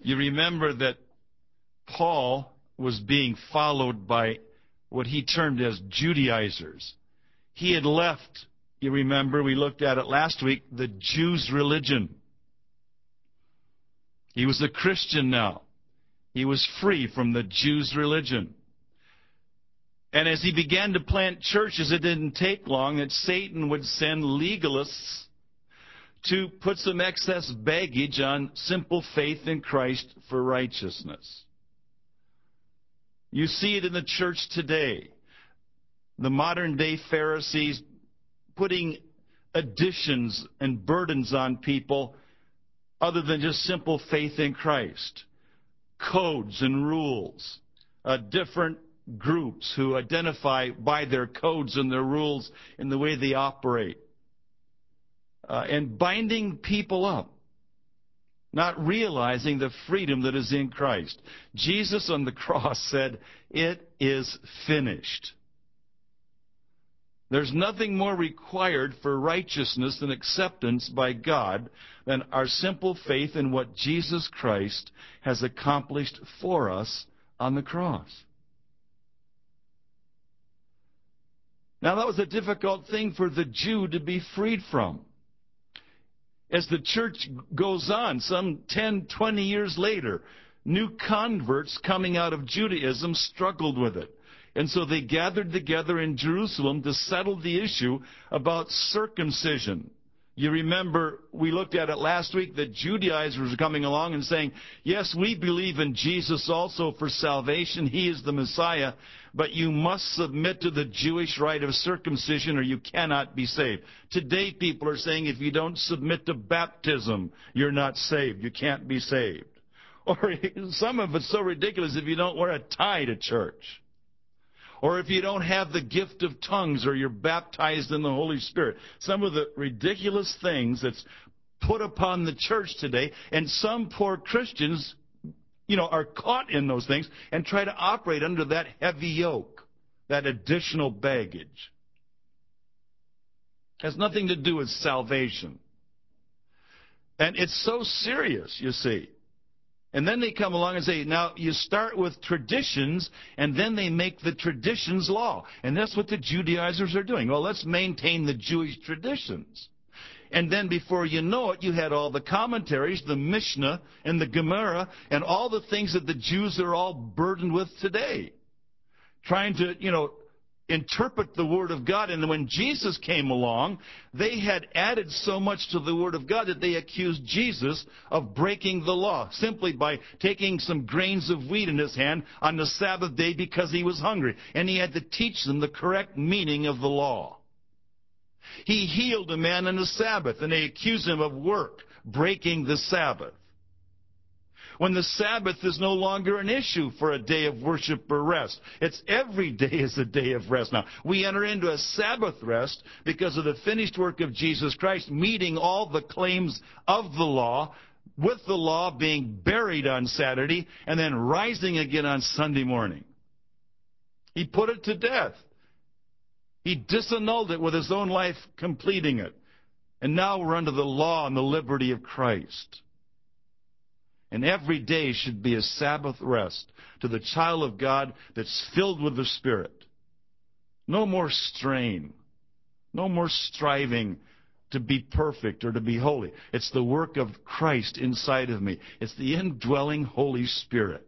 You remember that Paul was being followed by what he termed as Judaizers. He had left, you remember, we looked at it last week, the Jews' religion. He was a Christian now. He was free from the Jews' religion. And as he began to plant churches, it didn't take long that Satan would send legalists to put some excess baggage on simple faith in Christ for righteousness. You see it in the church today. The modern-day Pharisees putting additions and burdens on people other than just simple faith in Christ. Codes and rules. Different groups who identify by their codes and their rules in the way they operate. And binding people up, not realizing the freedom that is in Christ. Jesus on the cross said, "It is finished." There's nothing more required for righteousness and acceptance by God than our simple faith in what Jesus Christ has accomplished for us on the cross. Now, that was a difficult thing for the Jew to be freed from. As the church goes on, some 10, 20 years later, new converts coming out of Judaism struggled with it. And so they gathered together in Jerusalem to settle the issue about circumcision. You remember, we looked at it last week, that Judaizers were coming along and saying, yes, we believe in Jesus also for salvation. He is the Messiah. But you must submit to the Jewish rite of circumcision or you cannot be saved. Today people are saying if you don't submit to baptism, you're not saved. You can't be saved. Or some of it's so ridiculous if you don't wear a tie to church. Or if you don't have the gift of tongues or you're baptized in the Holy Spirit. Some of the ridiculous things that's put upon the church today. And some poor Christians, are caught in those things and try to operate under that heavy yoke, that additional baggage. It has nothing to do with salvation. And it's so serious, you see. And then they come along and say, now you start with traditions, and then they make the traditions law. And that's what the Judaizers are doing. Well, let's maintain the Jewish traditions. And then before you know it, you had all the commentaries, the Mishnah and the Gemara, and all the things that the Jews are all burdened with today. Trying to, interpret the Word of God. And when Jesus came along, they had added so much to the Word of God that they accused Jesus of breaking the law simply by taking some grains of wheat in his hand on the Sabbath day because he was hungry. And he had to teach them the correct meaning of the law. He healed a man on the Sabbath, and they accused him of work, breaking the Sabbath. When the Sabbath is no longer an issue for a day of worship or rest. It's every day is a day of rest now. We enter into a Sabbath rest because of the finished work of Jesus Christ, meeting all the claims of the law, with the law being buried on Saturday and then rising again on Sunday morning. He put it to death. He disannulled it with his own life, completing it. And now we're under the law and the liberty of Christ. And every day should be a Sabbath rest to the child of God that's filled with the Spirit. No more strain. No more striving to be perfect or to be holy. It's the work of Christ inside of me. It's the indwelling Holy Spirit.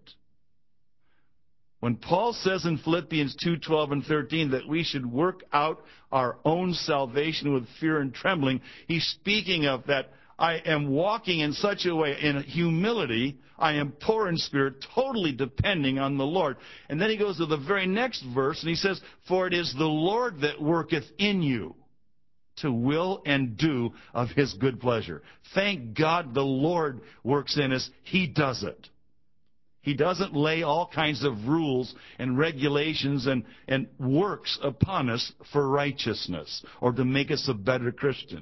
When Paul says in Philippians 2:12 and 13 that we should work out our own salvation with fear and trembling, he's speaking of that I am walking in such a way, in humility, I am poor in spirit, totally depending on the Lord. And then he goes to the very next verse and he says, for it is the Lord that worketh in you to will and do of his good pleasure. Thank God the Lord works in us. He does it. He doesn't lay all kinds of rules and regulations and works upon us for righteousness or to make us a better Christian.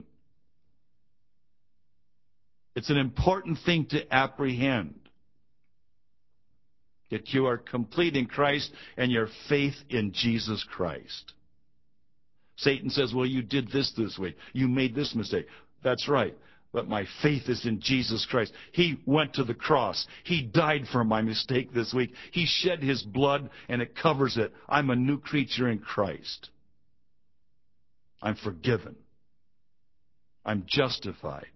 It's an important thing to apprehend. That you are complete in Christ and your faith in Jesus Christ. Satan says, well, you did this way. You made this mistake. That's right. But my faith is in Jesus Christ. He went to the cross. He died for my mistake this week. He shed his blood, and it covers it. I'm a new creature in Christ. I'm forgiven. I'm justified.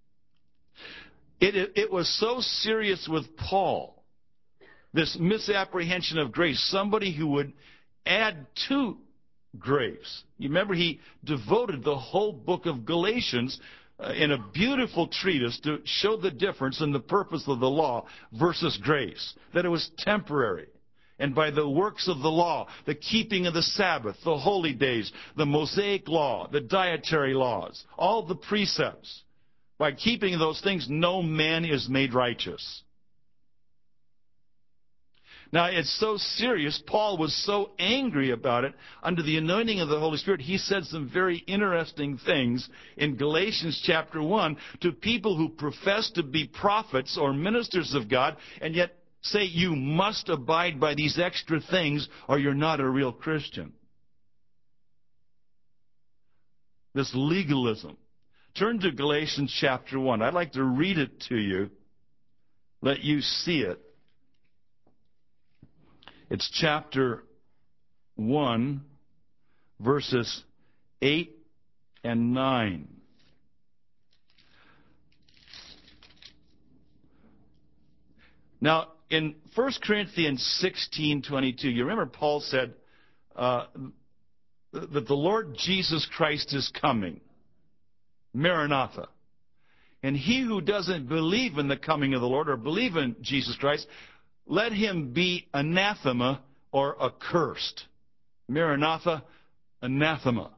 It was so serious with Paul, this misapprehension of grace, somebody who would add to grace. You remember he devoted the whole book of Galatians in a beautiful treatise to show the difference in the purpose of the law versus grace, that it was temporary. And by the works of the law, the keeping of the Sabbath, the holy days, the Mosaic law, the dietary laws, all the precepts, by keeping those things, no man is made righteous. Now, it's so serious. Paul was so angry about it. Under the anointing of the Holy Spirit, he said some very interesting things in Galatians chapter 1 to people who profess to be prophets or ministers of God, and yet say you must abide by these extra things or you're not a real Christian. This legalism. Turn to Galatians chapter 1. I'd like to read it to you. Let you see it. It's chapter 1, verses 8 and 9. Now, in 1 Corinthians 16:22, you remember Paul said that the Lord Jesus Christ is coming. Maranatha. And he who doesn't believe in the coming of the Lord or believe in Jesus Christ, let him be anathema or accursed. Maranatha, anathema.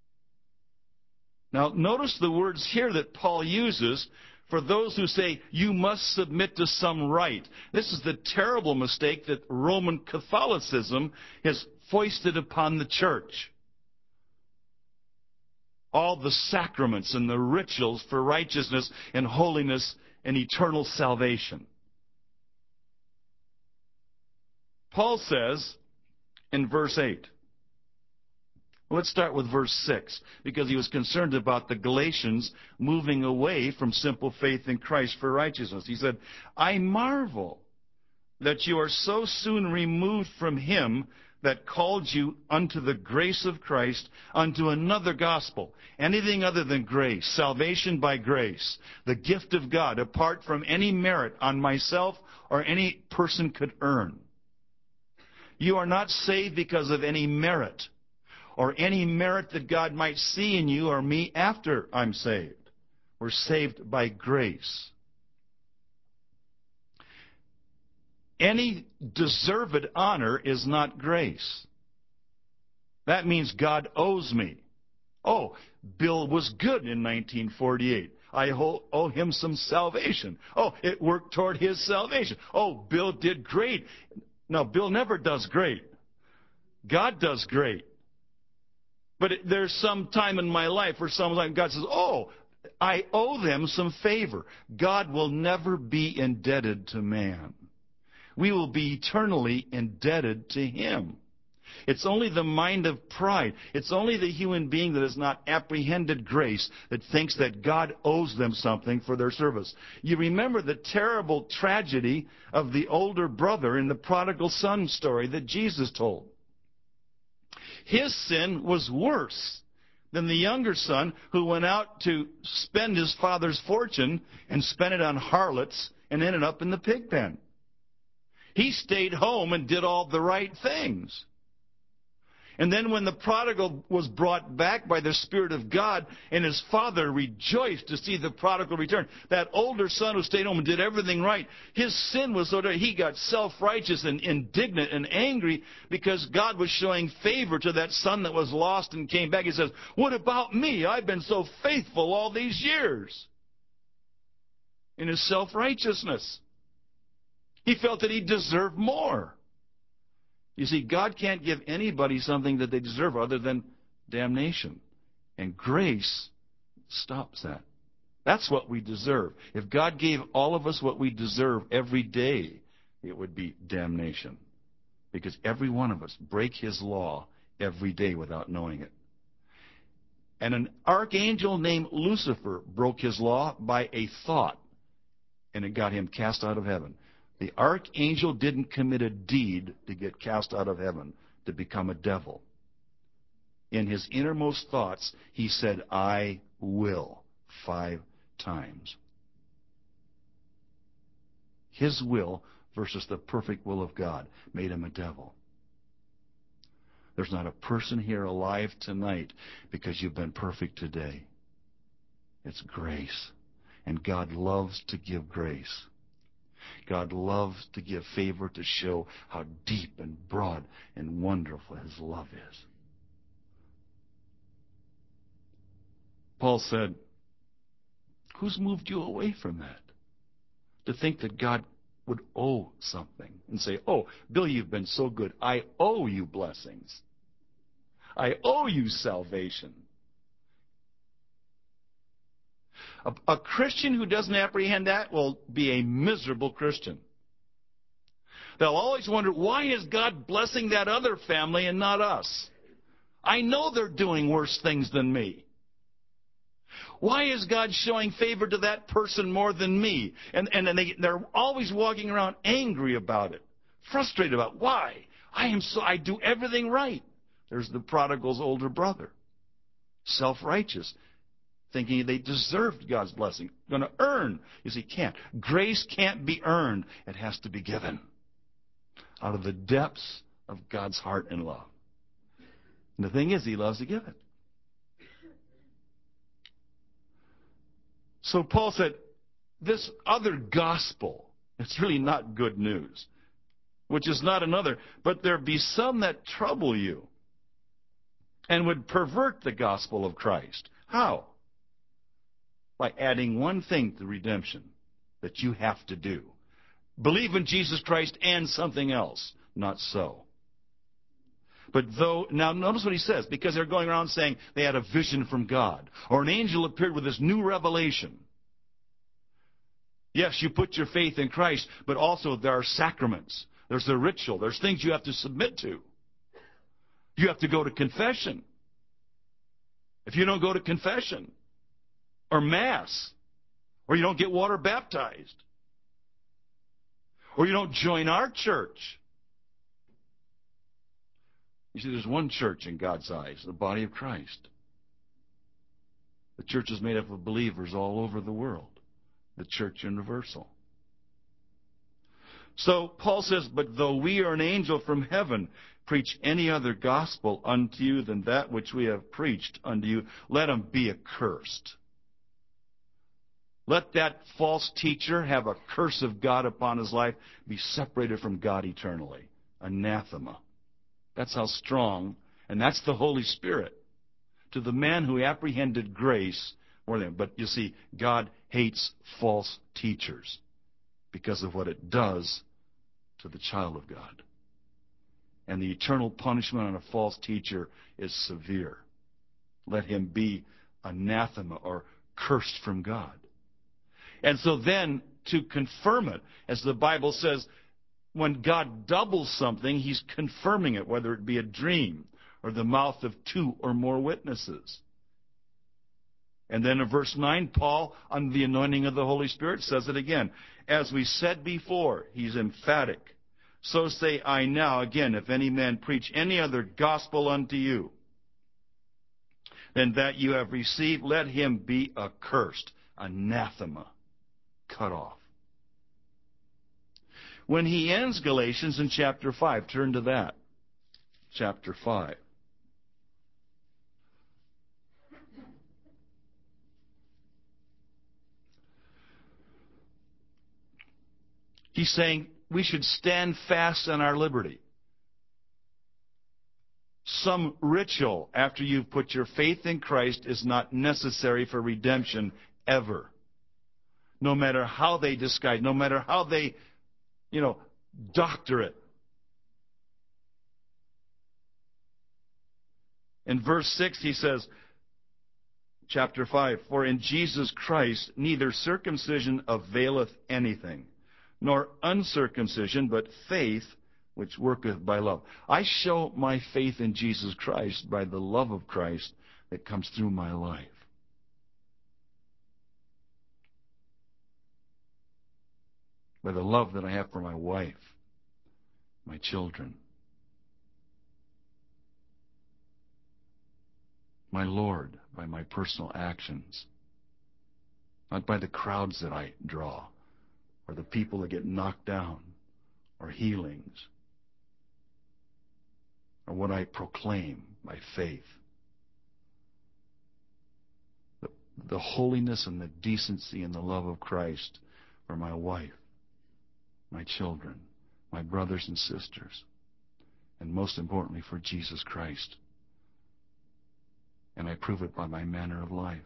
Now, notice the words here that Paul uses for those who say, you must submit to some rite. This is the terrible mistake that Roman Catholicism has foisted upon the church. All the sacraments and the rituals for righteousness and holiness and eternal salvation. Paul says in verse 8, let's start with verse 6, because he was concerned about the Galatians moving away from simple faith in Christ for righteousness. He said, I marvel that you are so soon removed from him that called you unto the grace of Christ, unto another gospel. Anything other than grace, salvation by grace, the gift of God, apart from any merit on myself or any person could earn. You are not saved because of any merit, or any merit that God might see in you or me after I'm saved. We're saved by grace. Any deserved honor is not grace. That means God owes me. Oh, Bill was good in 1948. I owe him some salvation. Oh, it worked toward his salvation. Oh, Bill did great. No, Bill never does great. God does great. But there's some time in my life where someone, God says, oh, I owe them some favor. God will never be indebted to man. We will be eternally indebted to him. It's only the mind of pride. It's only the human being that has not apprehended grace that thinks that God owes them something for their service. You remember the terrible tragedy of the older brother in the prodigal son story that Jesus told. His sin was worse than the younger son who went out to spend his father's fortune and spent it on harlots and ended up in the pig pen. He stayed home and did all the right things. And then when the prodigal was brought back by the Spirit of God and his father rejoiced to see the prodigal return, that older son who stayed home and did everything right, his sin was so that he got self-righteous and indignant and angry because God was showing favor to that son that was lost and came back. He says, what about me? I've been so faithful all these years. In his self-righteousness. He felt that he deserved more. You see, God can't give anybody something that they deserve other than damnation. And grace stops that. That's what we deserve. If God gave all of us what we deserve every day, it would be damnation. Because every one of us break his law every day without knowing it. And an archangel named Lucifer broke his law by a thought, and it got him cast out of heaven. The archangel didn't commit a deed to get cast out of heaven, to become a devil. In his innermost thoughts, he said, I will, 5 times. His will versus the perfect will of God made him a devil. There's not a person here alive tonight because you've been perfect today. It's grace. And God loves to give grace. God loves to give favor to show how deep and broad and wonderful His love is. Paul said, who's moved you away from that? To think that God would owe something and say, oh, Bill, you've been so good. I owe you blessings. I owe you salvation. A Christian who doesn't apprehend that will be a miserable Christian. They'll always wonder, why is God blessing that other family and not us? I know they're doing worse things than me. Why is God showing favor to that person more than me? And they're always walking around angry about it, frustrated about it. Why? I do everything right. There's the prodigal's older brother, self-righteous, thinking they deserved God's blessing. Going to earn. You see, can't. Grace can't be earned. It has to be given out of the depths of God's heart and love. And the thing is, He loves to give it. So Paul said, this other gospel, it's really not good news, which is not another. But there be some that trouble you and would pervert the gospel of Christ. How? By adding one thing to redemption that you have to do. Believe in Jesus Christ and something else. Not so. But now notice what he says, because they're going around saying they had a vision from God, or an angel appeared with this new revelation. Yes, you put your faith in Christ, but also there are sacraments. There's the ritual. There's things you have to submit to. You have to go to confession. If you don't go to confession, or Mass, or you don't get water baptized, or you don't join our church. You see, there's one church in God's eyes, the body of Christ. The church is made up of believers all over the world, the church universal. So Paul says, but though we are an angel from heaven, preach any other gospel unto you than that which we have preached unto you, let him be accursed. Let that false teacher have a curse of God upon his life, be separated from God eternally. Anathema. That's how strong, and that's the Holy Spirit. To the man who apprehended grace more than. But you see, God hates false teachers because of what it does to the child of God. And the eternal punishment on a false teacher is severe. Let him be anathema or cursed from God. And so then, to confirm it, as the Bible says, when God doubles something, He's confirming it, whether it be a dream or the mouth of 2 or more witnesses. And then in verse 9, Paul, on the anointing of the Holy Spirit, says it again. As we said before, he's emphatic. So say I now, again, if any man preach any other gospel unto you than that you have received, let him be accursed, anathema, cut off. When he ends Galatians in chapter 5, turn to that. Chapter 5. He's saying we should stand fast on our liberty. Some ritual after you've put your faith in Christ is not necessary for redemption ever. No matter how they disguise, no matter how they, doctor it. In verse 6 he says, chapter 5, for in Jesus Christ neither circumcision availeth anything, nor uncircumcision, but faith which worketh by love. I show my faith in Jesus Christ by the love of Christ that comes through my life. By the love that I have for my wife, my children, my Lord, by my personal actions, not by the crowds that I draw, or the people that get knocked down, or healings, or what I proclaim by faith. The holiness and the decency and the love of Christ for my wife, my children, my brothers and sisters, and most importantly for Jesus Christ. And I prove it by my manner of life.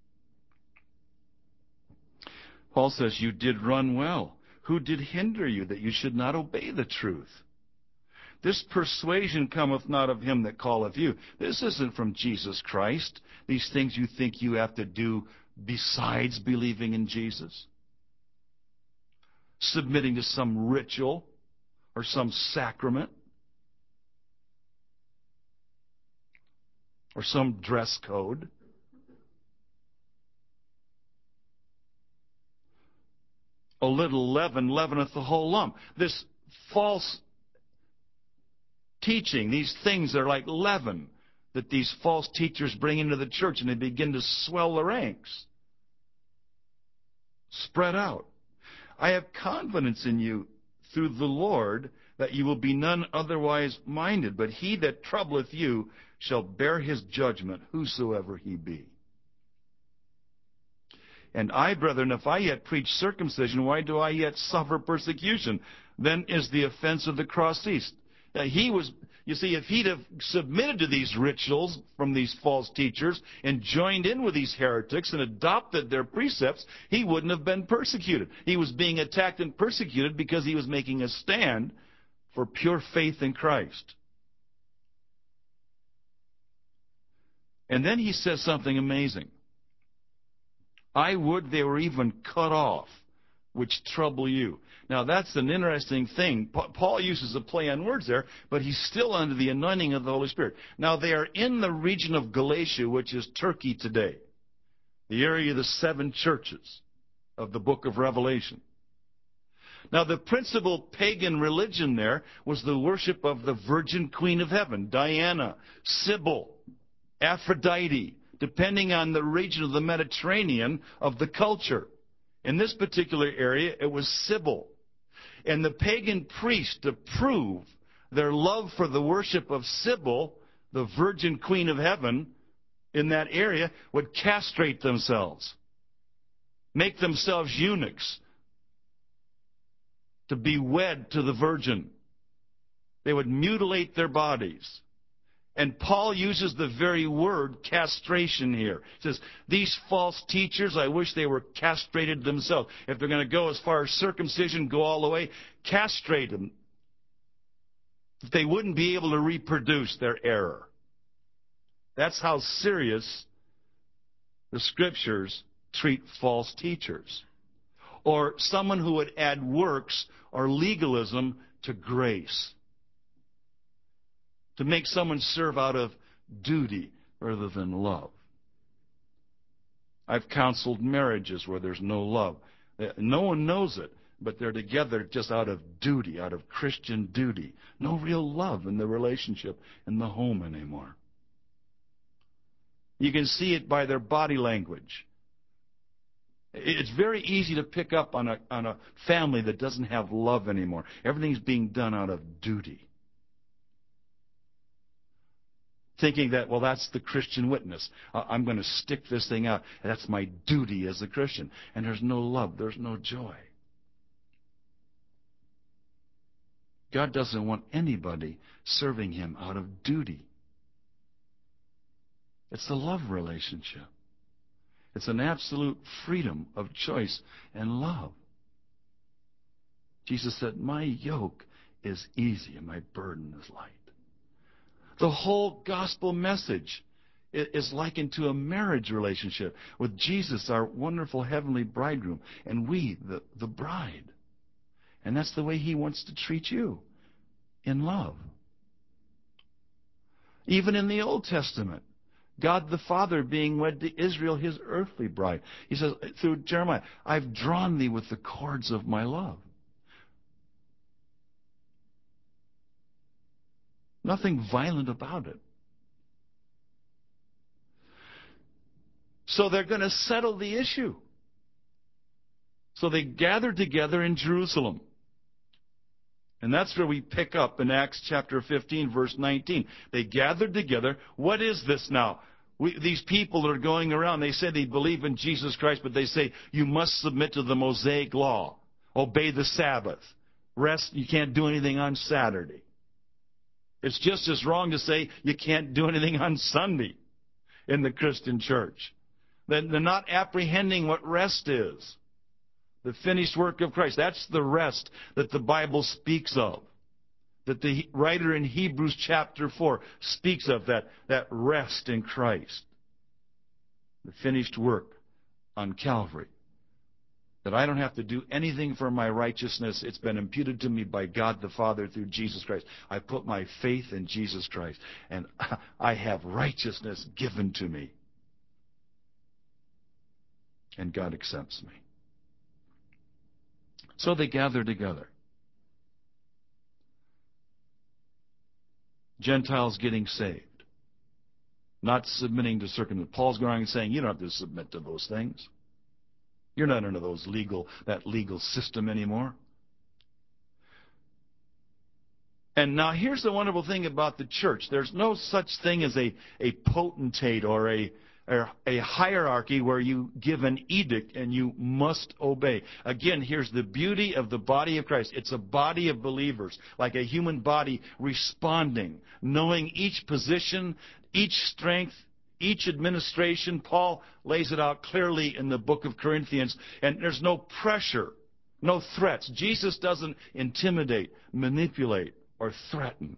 Paul says, you did run well. Who did hinder you that you should not obey the truth? This persuasion cometh not of him that calleth you. This isn't from Jesus Christ. These things you think you have to do besides believing in Jesus. Submitting to some ritual or some sacrament or some dress code. A little leaven leaveneth the whole lump. This false teaching, these things are like leaven that these false teachers bring into the church, and they begin to swell the ranks. Spread out. I have confidence in you through the Lord that you will be none otherwise minded, but he that troubleth you shall bear his judgment, whosoever he be. And I, brethren, if I yet preach circumcision, why do I yet suffer persecution? Then is the offense of the cross ceased. You see, if he'd have submitted to these rituals from these false teachers and joined in with these heretics and adopted their precepts, he wouldn't have been persecuted. He was being attacked and persecuted because he was making a stand for pure faith in Christ. And then he says something amazing. I would they were even cut off, which trouble you. Now, that's an interesting thing. Paul uses a play on words there, but he's still under the anointing of the Holy Spirit. Now, they are in the region of Galatia, which is Turkey today, the area of the 7 churches of the book of Revelation. Now, the principal pagan religion there was the worship of the Virgin Queen of Heaven, Diana, Sybil, Aphrodite, depending on the region of the Mediterranean of the culture. In this particular area, it was Sybil. And the pagan priests, to prove their love for the worship of Sybil, the Virgin Queen of Heaven, in that area, would castrate themselves, make themselves eunuchs, to be wed to the Virgin. They would mutilate their bodies. And Paul uses the very word castration here. He says, these false teachers, I wish they were castrated themselves. If they're going to go as far as circumcision, go all the way, castrate them. They wouldn't be able to reproduce their error. That's how serious the Scriptures treat false teachers. Or someone who would add works or legalism to grace. To make someone serve out of duty rather than love. I've counseled marriages where there's no love. No one knows it, but they're together just out of duty, out of Christian duty. No real love in the relationship in the home anymore. You can see it by their body language. It's very easy to pick up on a family that doesn't have love anymore. Everything's being done out of duty. Thinking that, well, that's the Christian witness. I'm going to stick this thing out. That's my duty as a Christian. And there's no love. There's no joy. God doesn't want anybody serving Him out of duty. It's a love relationship. It's an absolute freedom of choice and love. Jesus said, my yoke is easy and my burden is light. The whole gospel message is likened to a marriage relationship with Jesus, our wonderful heavenly bridegroom, and we, the bride. And that's the way He wants to treat you, in love. Even in the Old Testament, God the Father being wed to Israel, his earthly bride. He says through Jeremiah, I've drawn thee with the cords of my love. Nothing violent about it. So they're going to settle the issue. So they gathered together in Jerusalem. And that's where we pick up in Acts chapter 15, verse 19. They gathered together. What is this now? These people that are going around, they say they believe in Jesus Christ, but they say you must submit to the Mosaic law. Obey the Sabbath. Rest, you can't do anything on Saturday. It's just as wrong to say you can't do anything on Sunday in the Christian church. They're not apprehending what rest is. The finished work of Christ. That's the rest that the Bible speaks of. That the writer in Hebrews chapter 4 speaks of, that rest in Christ. The finished work on Calvary. That I don't have to do anything for my righteousness. It's been imputed to me by God the Father through Jesus Christ. I put my faith in Jesus Christ, and I have righteousness given to me. And God accepts me. So they gather together. Gentiles getting saved. Not submitting to circumcision. Paul's going and saying, you don't have to submit to those things. You're not under that legal system anymore. And now here's the wonderful thing about the church. There's no such thing as a potentate or a hierarchy where you give an edict and you must obey. Again, here's the beauty of the body of Christ. It's a body of believers, like a human body responding, knowing each position, each strength, each administration. Paul lays it out clearly in the book of Corinthians, and there's no pressure, no threats. Jesus doesn't intimidate, manipulate, or threaten.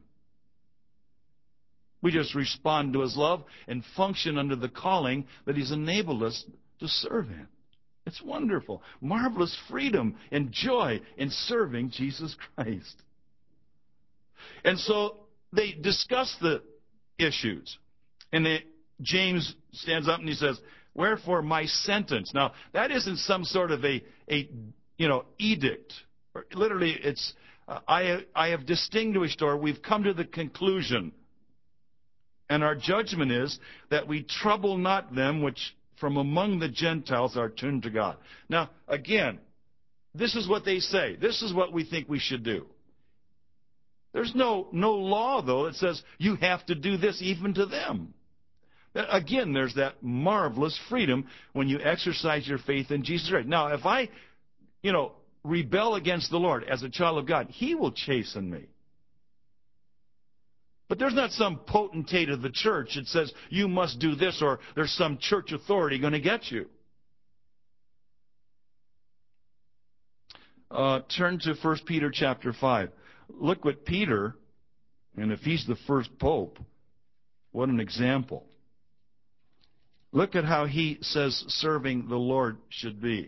We just respond to his love and function under the calling that he's enabled us to serve in. It's wonderful. Marvelous freedom and joy in serving Jesus Christ. And so they discuss the issues. And James stands up and he says, wherefore my sentence. Now, that isn't some sort of a edict. Literally, it's I have distinguished, or we've come to the conclusion. And our judgment is that we trouble not them which from among the Gentiles are turned to God. Now, again, this is what they say. This is what we think we should do. There's no law, though, that says you have to do this even to them. Again, there's that marvelous freedom when you exercise your faith in Jesus Christ. Now, if I, rebel against the Lord as a child of God, he will chasten me. But there's not some potentate of the church that says you must do this, or there's some church authority going to get you. Turn to 1 Peter chapter 5. Look what Peter, and if he's the first pope, what an example. Look at how he says serving the Lord should be.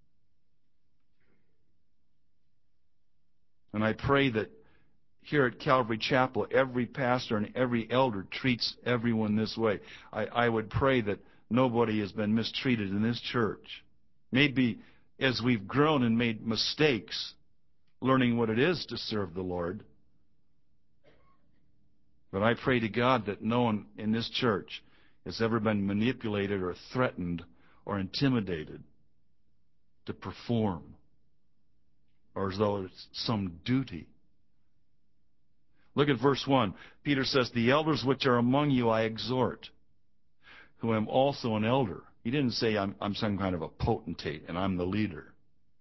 And I pray that here at Calvary Chapel, every pastor and every elder treats everyone this way. I would pray that nobody has been mistreated in this church. Maybe as we've grown and made mistakes, learning what it is to serve the Lord. But I pray to God that no one in this church has ever been manipulated or threatened or intimidated to perform, or as though it's some duty. Look at verse 1. Peter says, the elders which are among you I exhort, who am also an elder. He didn't say I'm some kind of a potentate and I'm the leader.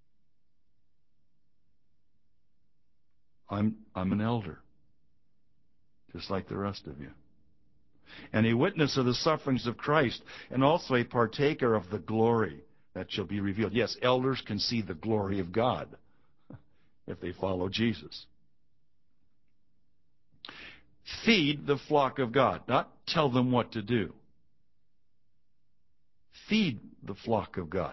I'm an elder, just like the rest of you. And a witness of the sufferings of Christ, and also a partaker of the glory that shall be revealed. Yes, elders can see the glory of God if they follow Jesus. Feed the flock of God, not tell them what to do. Feed the flock of God.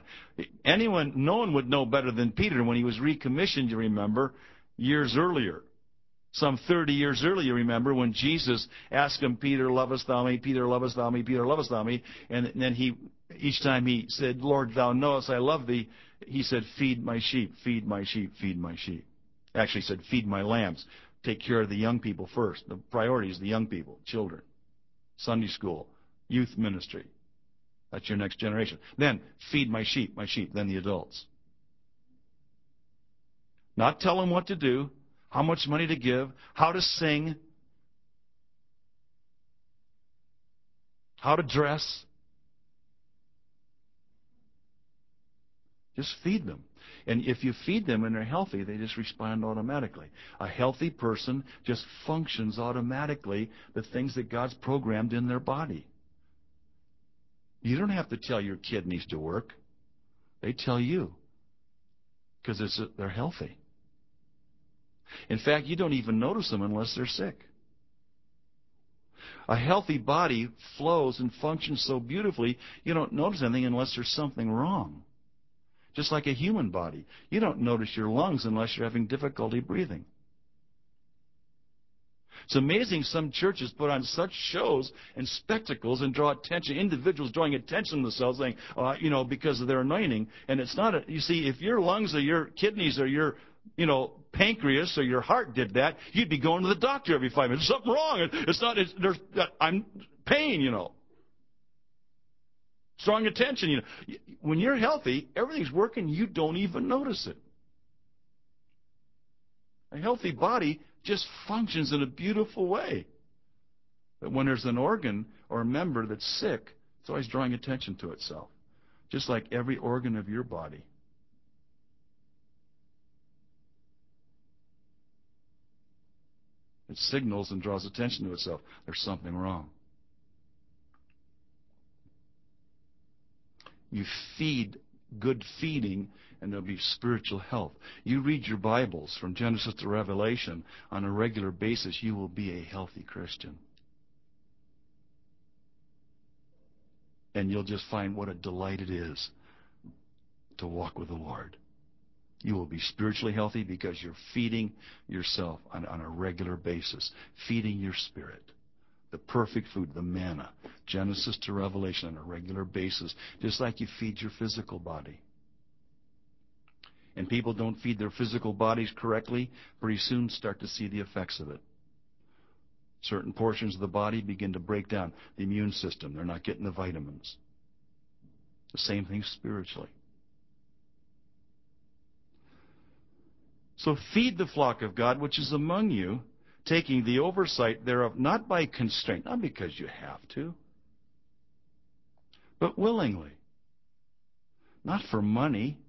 No one would know better than Peter when he was recommissioned, you remember, years earlier. Some 30 years earlier, remember, when Jesus asked him, Peter, lovest thou me? Peter, lovest thou me? Peter, lovest thou me? And then each time he said, Lord, thou knowest I love thee, he said, feed my sheep, feed my sheep, feed my sheep. Actually, he said, feed my lambs. Take care of the young people first. The priority is the young people, children, Sunday school, youth ministry. That's your next generation. Then, feed my sheep, then the adults. Not tell them what to do, how much money to give, how to sing, how to dress. Just feed them. And if you feed them and they're healthy, they just respond automatically. A healthy person just functions automatically the things that God's programmed in their body. You don't have to tell your kidneys to work. They tell you because they're healthy. In fact, you don't even notice them unless they're sick. A healthy body flows and functions so beautifully, you don't notice anything unless there's something wrong. Just like a human body. You don't notice your lungs unless you're having difficulty breathing. It's amazing some churches put on such shows and spectacles and draw attention, individuals drawing attention to themselves, saying, because of their anointing. And it's not, you see, if your lungs or your kidneys or your, pancreas or your heart did that, you'd be going to the doctor every 5 minutes. There's something wrong. I'm pain, Strong attention, When you're healthy, everything's working. You don't even notice it. A healthy body just functions in a beautiful way. But when there's an organ or a member that's sick, it's always drawing attention to itself. Just like every organ of your body. It signals and draws attention to itself. There's something wrong. You feed good feeding, and there'll be spiritual health. You read your Bibles from Genesis to Revelation on a regular basis, you will be a healthy Christian. And you'll just find what a delight it is to walk with the Lord. You will be spiritually healthy because you're feeding yourself on a regular basis, feeding your spirit. The perfect food, the manna, Genesis to Revelation on a regular basis, just like you feed your physical body. And people don't feed their physical bodies correctly, pretty soon start to see the effects of it. Certain portions of the body begin to break down. The immune system, they're not getting the vitamins. The same thing spiritually. So feed the flock of God which is among you, taking the oversight thereof, not by constraint, not because you have to, but willingly. Not for money.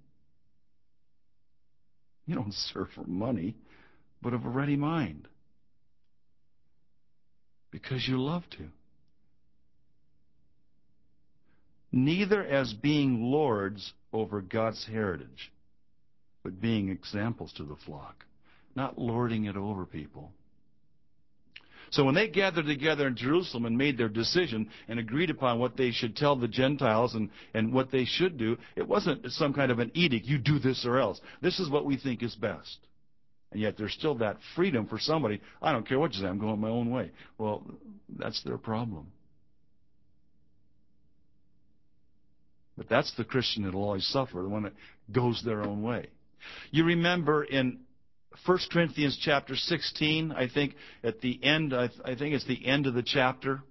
You don't serve for money, but of a ready mind. Because you love to. Neither as being lords over God's heritage, but being examples to the flock. Not lording it over people. So when they gathered together in Jerusalem and made their decision and agreed upon what they should tell the Gentiles and what they should do, it wasn't some kind of an edict, you do this or else. This is what we think is best. And yet there's still that freedom for somebody, I don't care what you say, I'm going my own way. Well, that's their problem. But that's the Christian that will always suffer, the one that goes their own way. You remember in 1 Corinthians chapter 16, I think at the end, I think it's the end of the chapter,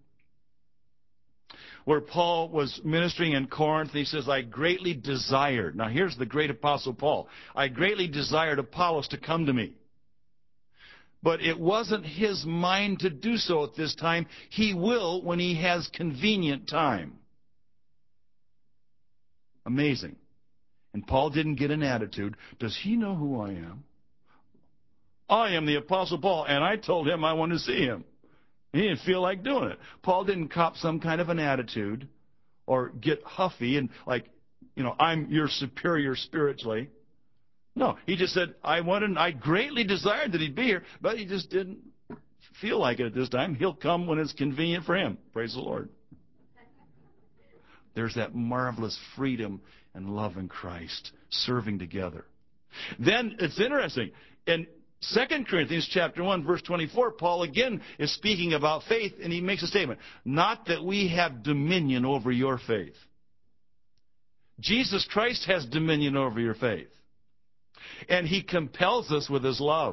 where Paul was ministering in Corinth. He says, I greatly desired. Now here's the great apostle Paul. I greatly desired Apollos to come to me. But it wasn't his mind to do so at this time. He will when he has convenient time. Amazing. And Paul didn't get an attitude. Does he know who I am? I am the Apostle Paul, and I told him I wanted to see him. He didn't feel like doing it. Paul didn't cop some kind of an attitude or get huffy and I'm your superior spiritually. No, he just said, I greatly desired that he'd be here, but he just didn't feel like it at this time. He'll come when it's convenient for him. Praise the Lord. There's that marvelous freedom and love in Christ, serving together. Then it's interesting. And 2 Corinthians chapter 1, verse 24, Paul again is speaking about faith, and he makes a statement. Not that we have dominion over your faith. Jesus Christ has dominion over your faith. And he compels us with his love.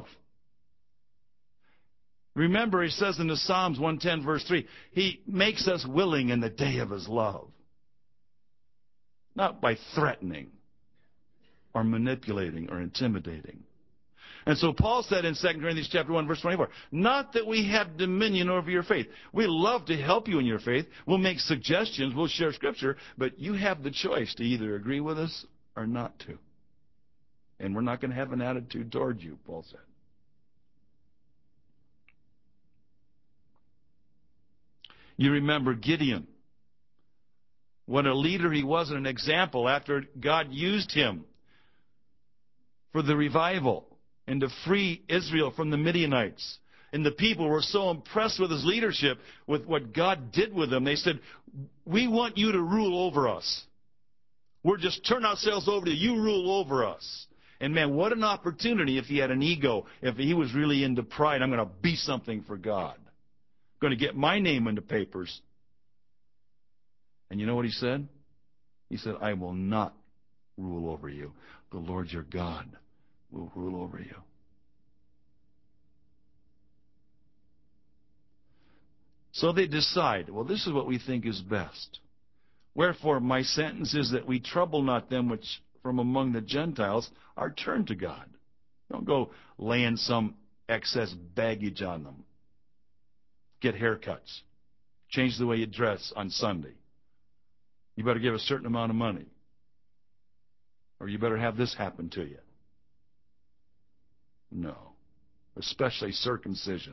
Remember, he says in the Psalms 110, verse 3, he makes us willing in the day of his love. Not by threatening or manipulating or intimidating. And so Paul said in 2 Corinthians chapter 1, verse 24, not that we have dominion over your faith. We love to help you in your faith. We'll make suggestions. We'll share Scripture. But you have the choice to either agree with us or not to. And we're not going to have an attitude toward you, Paul said. You remember Gideon. What a leader he was and an example after God used him for the revival and to free Israel from the Midianites. And the people were so impressed with his leadership, with what God did with him. They said, we want you to rule over us. We're just turn ourselves over to you, rule over us. And man, what an opportunity if he had an ego, if he was really into pride. I'm going to be something for God. I'm going to get my name in the papers. And you know what he said? He said, I will not rule over you. The Lord your God will rule over you. So they decide, well, this is what we think is best. Wherefore, my sentence is that we trouble not them which from among the Gentiles are turned to God. Don't go laying some excess baggage on them. Get haircuts. Change the way you dress on Sunday. You better give a certain amount of money. Or you better have this happen to you. No. Especially circumcision.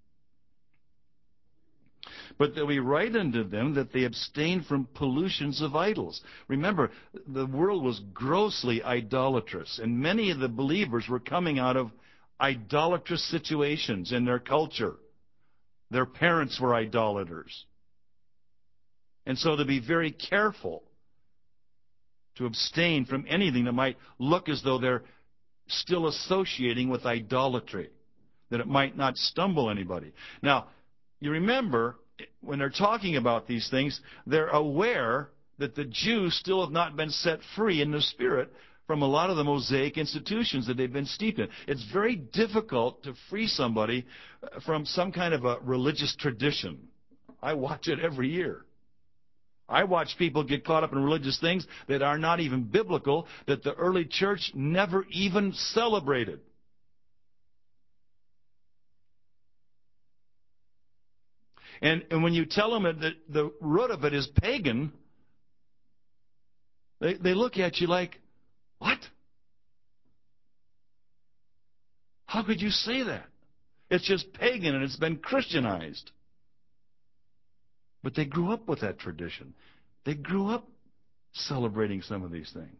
But that we write unto them that they abstain from pollutions of idols. Remember, the world was grossly idolatrous, and many of the believers were coming out of idolatrous situations in their culture. Their parents were idolaters. And so to be very careful to abstain from anything that might look as though they're still associating with idolatry, that it might not stumble anybody. Now, you remember, when they're talking about these things, they're aware that the Jews still have not been set free in the Spirit from a lot of the Mosaic institutions that they've been steeped in. It's very difficult to free somebody from some kind of a religious tradition. I watch it every year. I watch people get caught up in religious things that are not even biblical, that the early church never even celebrated. And when you tell them that the root of it is pagan, they look at you like, what? How could you say that? It's just pagan and it's been Christianized. But they grew up with that tradition. They grew up celebrating some of these things.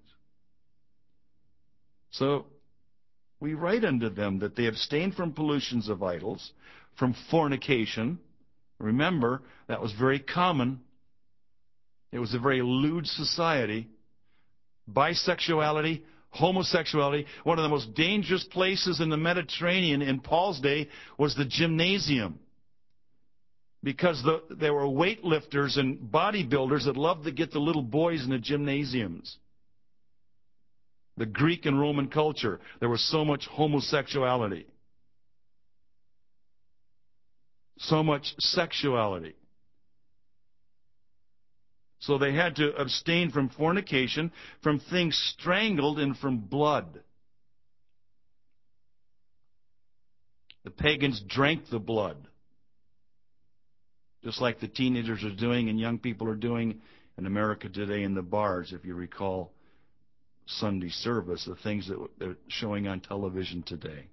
So we write unto them that they abstain from pollutions of idols, from fornication. Remember, that was very common. It was a very lewd society. Bisexuality, homosexuality. One of the most dangerous places in the Mediterranean in Paul's day was the gymnasium. Because there were weightlifters and bodybuilders that loved to get the little boys in the gymnasiums. The Greek and Roman culture, there was so much homosexuality. So much sexuality. So they had to abstain from fornication, from things strangled, and from blood. The pagans drank the blood. Just like the teenagers are doing and young people are doing in America today in the bars, if you recall Sunday service, the things that they're showing on television today.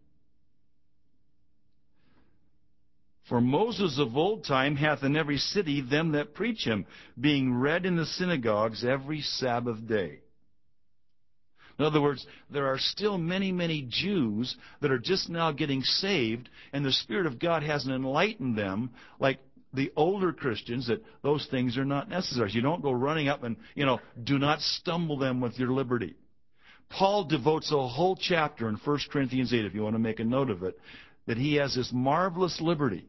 For Moses of old time hath in every city them that preach him, being read in the synagogues every Sabbath day. In other words, there are still many, many Jews that are just now getting saved, and the Spirit of God hasn't enlightened them like the older Christians, that those things are not necessary. You don't go running up and, do not stumble them with your liberty. Paul devotes a whole chapter in 1 Corinthians 8, if you want to make a note of it, that he has this marvelous liberty.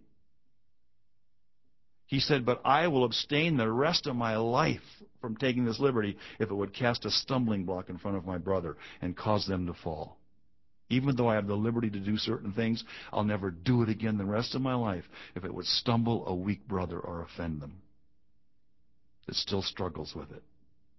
He said, but I will abstain the rest of my life from taking this liberty if it would cast a stumbling block in front of my brother and cause them to fall. Even though I have the liberty to do certain things, I'll never do it again the rest of my life if it would stumble a weak brother or offend them that still struggles with it.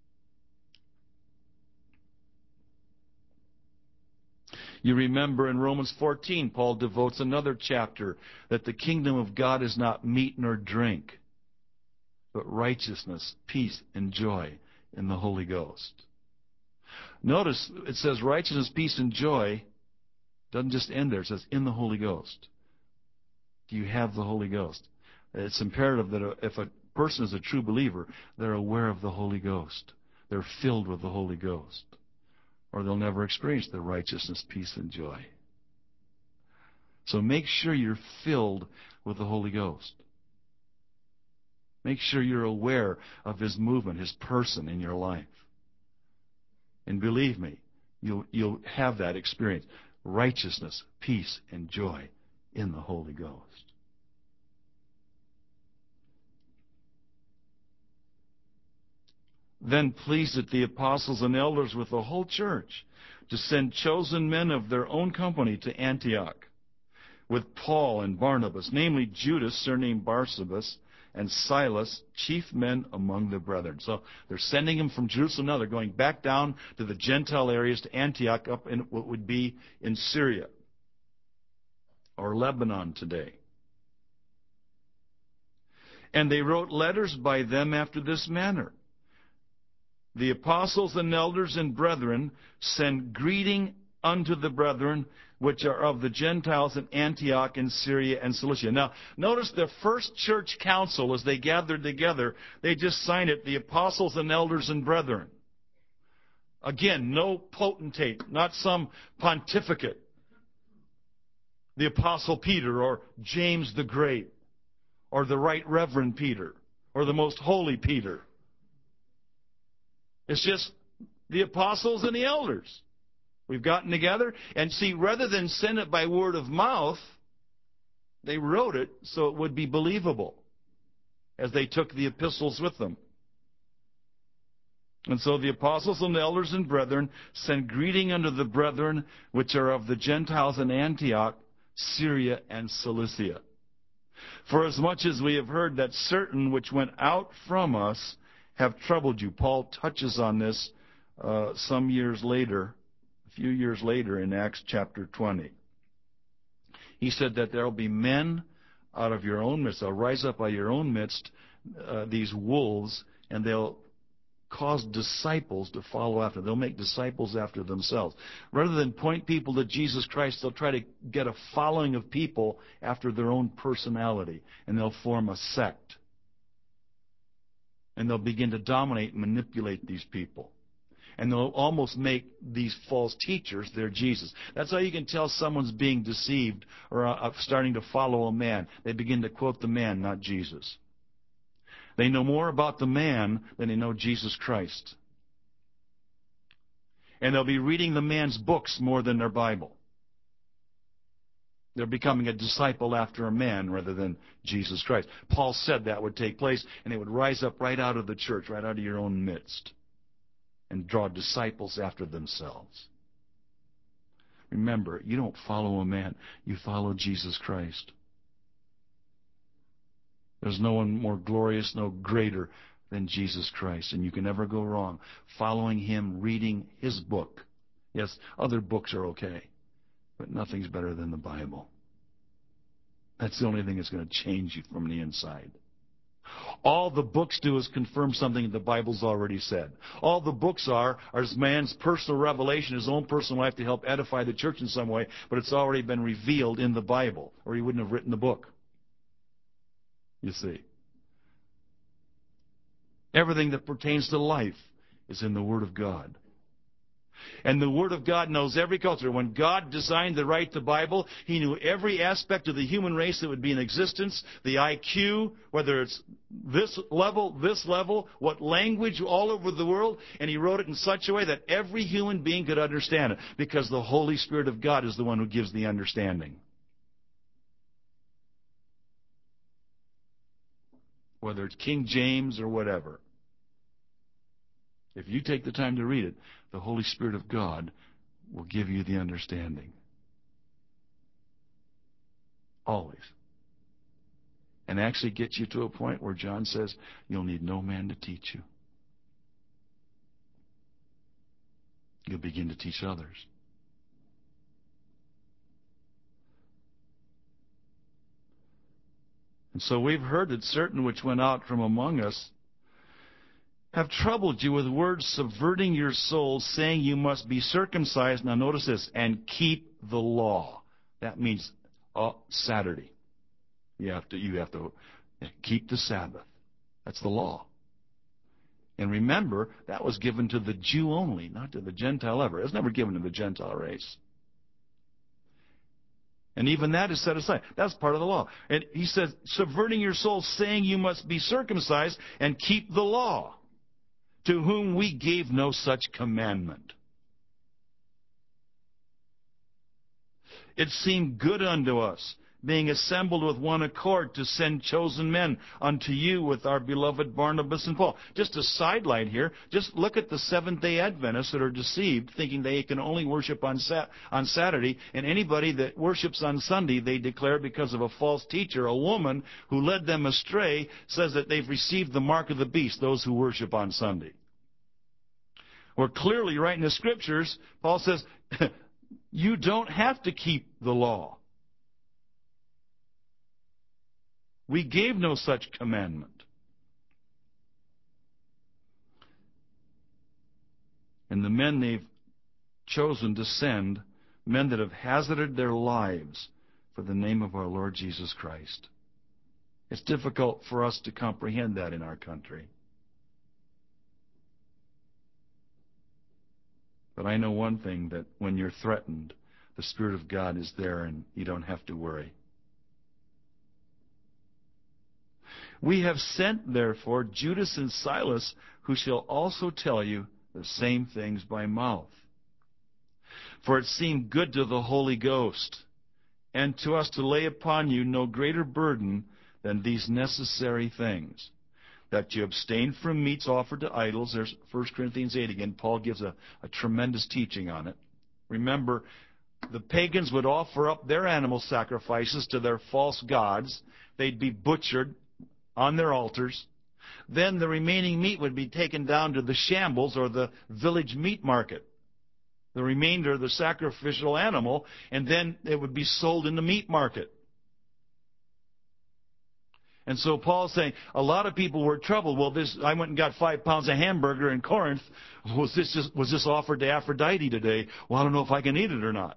You remember in Romans 14, Paul devotes another chapter that the kingdom of God is not meat nor drink, but righteousness, peace, and joy in the Holy Ghost. Notice it says righteousness, peace, and joy. Doesn't just end there. It says in the Holy Ghost. Do you have the Holy Ghost? It's imperative that if a person is a true believer, they're aware of the Holy Ghost. They're filled with the Holy Ghost. Or they'll never experience the righteousness, peace, and joy. So make sure you're filled with the Holy Ghost. Make sure you're aware of His movement, His person in your life. And believe me, you'll have that experience. Righteousness, peace, and joy in the Holy Ghost. Then pleased it the apostles and elders with the whole church to send chosen men of their own company to Antioch with Paul and Barnabas, namely Judas, surnamed Barsabas, and Silas, chief men among the brethren. So they're sending them from Jerusalem now. They're going back down to the Gentile areas, to Antioch, up in what would be in Syria or Lebanon today. And they wrote letters by them after this manner. The apostles and elders and brethren send greeting unto the brethren which are of the Gentiles in Antioch and Syria and Cilicia. Now, notice the first church council, as they gathered together, they just signed it, the apostles and elders and brethren. Again, no potentate, not some pontificate. The Apostle Peter or James the Great or the Right Reverend Peter or the Most Holy Peter. It's just the apostles and the elders. We've gotten together, and see, rather than send it by word of mouth, they wrote it so it would be believable as they took the epistles with them. And so the apostles and elders and brethren send greeting unto the brethren which are of the Gentiles in Antioch, Syria, and Cilicia. For as much as we have heard that certain which went out from us have troubled you. Paul touches on this some years later, a few years later in Acts chapter 20. He said that there will be men out of your own midst. They'll rise up by your own midst, these wolves, and they'll cause disciples to follow after. They'll make disciples after themselves. Rather than point people to Jesus Christ, they'll try to get a following of people after their own personality, and they'll form a sect. And they'll begin to dominate and manipulate these people. And they'll almost make these false teachers their Jesus. That's how you can tell someone's being deceived or starting to follow a man. They begin to quote the man, not Jesus. They know more about the man than they know Jesus Christ. And they'll be reading the man's books more than their Bible. They're becoming a disciple after a man rather than Jesus Christ. Paul said that would take place, and it would rise up right out of the church, right out of your own midst, and draw disciples after themselves. Remember, you don't follow a man, you follow Jesus Christ. There's no one more glorious, no greater than Jesus Christ, and you can never go wrong following Him, reading His book. Yes, other books are okay, but nothing's better than the Bible. That's the only thing that's going to change you from the inside. All the books do is confirm something the Bible's already said. All the books are man's personal revelation, his own personal life to help edify the church in some way, but it's already been revealed in the Bible, or he wouldn't have written the book. You see. Everything that pertains to life is in the Word of God. And the Word of God knows every culture. When God designed to write the Bible, He knew every aspect of the human race that would be in existence, the IQ, whether it's this level, what language all over the world, and He wrote it in such a way that every human being could understand it, because the Holy Spirit of God is the one who gives the understanding. Whether it's King James or whatever. If you take the time to read it, the Holy Spirit of God will give you the understanding. Always. And actually get you to a point where John says, you'll need no man to teach you. You'll begin to teach others. And so we've heard that certain which went out from among us have troubled you with words subverting your souls, saying you must be circumcised. Now notice this, and keep the law. That means Saturday. You have to keep the Sabbath. That's the law. And remember, that was given to the Jew only, not to the Gentile ever. It was never given to the Gentile race. And even that is set aside. That's part of the law. And he says, subverting your souls, saying you must be circumcised and keep the law, to whom we gave no such commandment. It seemed good unto us, being assembled with one accord, to send chosen men unto you with our beloved Barnabas and Paul. Just a sidelight here. Just look at the Seventh-day Adventists that are deceived, thinking they can only worship on Saturday. And anybody that worships on Sunday, they declare because of a false teacher, a woman who led them astray, says that they've received the mark of the beast, those who worship on Sunday. Or clearly, right in the Scriptures, Paul says, you don't have to keep the law. We gave no such commandment. And the men they've chosen to send, men that have hazarded their lives for the name of our Lord Jesus Christ. It's difficult for us to comprehend that in our country. But I know one thing, that when you're threatened, the Spirit of God is there and you don't have to worry. We have sent, therefore, Judas and Silas, who shall also tell you the same things by mouth. For it seemed good to the Holy Ghost and to us to lay upon you no greater burden than these necessary things, that you abstain from meats offered to idols. There's 1 Corinthians 8 again. Paul gives a tremendous teaching on it. Remember, the pagans would offer up their animal sacrifices to their false gods. They'd be butchered on their altars. Then the remaining meat would be taken down to the shambles or the village meat market. The remainder of the sacrificial animal, and then it would be sold in the meat market. And so Paul's saying, a lot of people were troubled. Well, I went and got 5 pounds of hamburger in Corinth. Was this offered to Aphrodite today? Well, I don't know if I can eat it or not.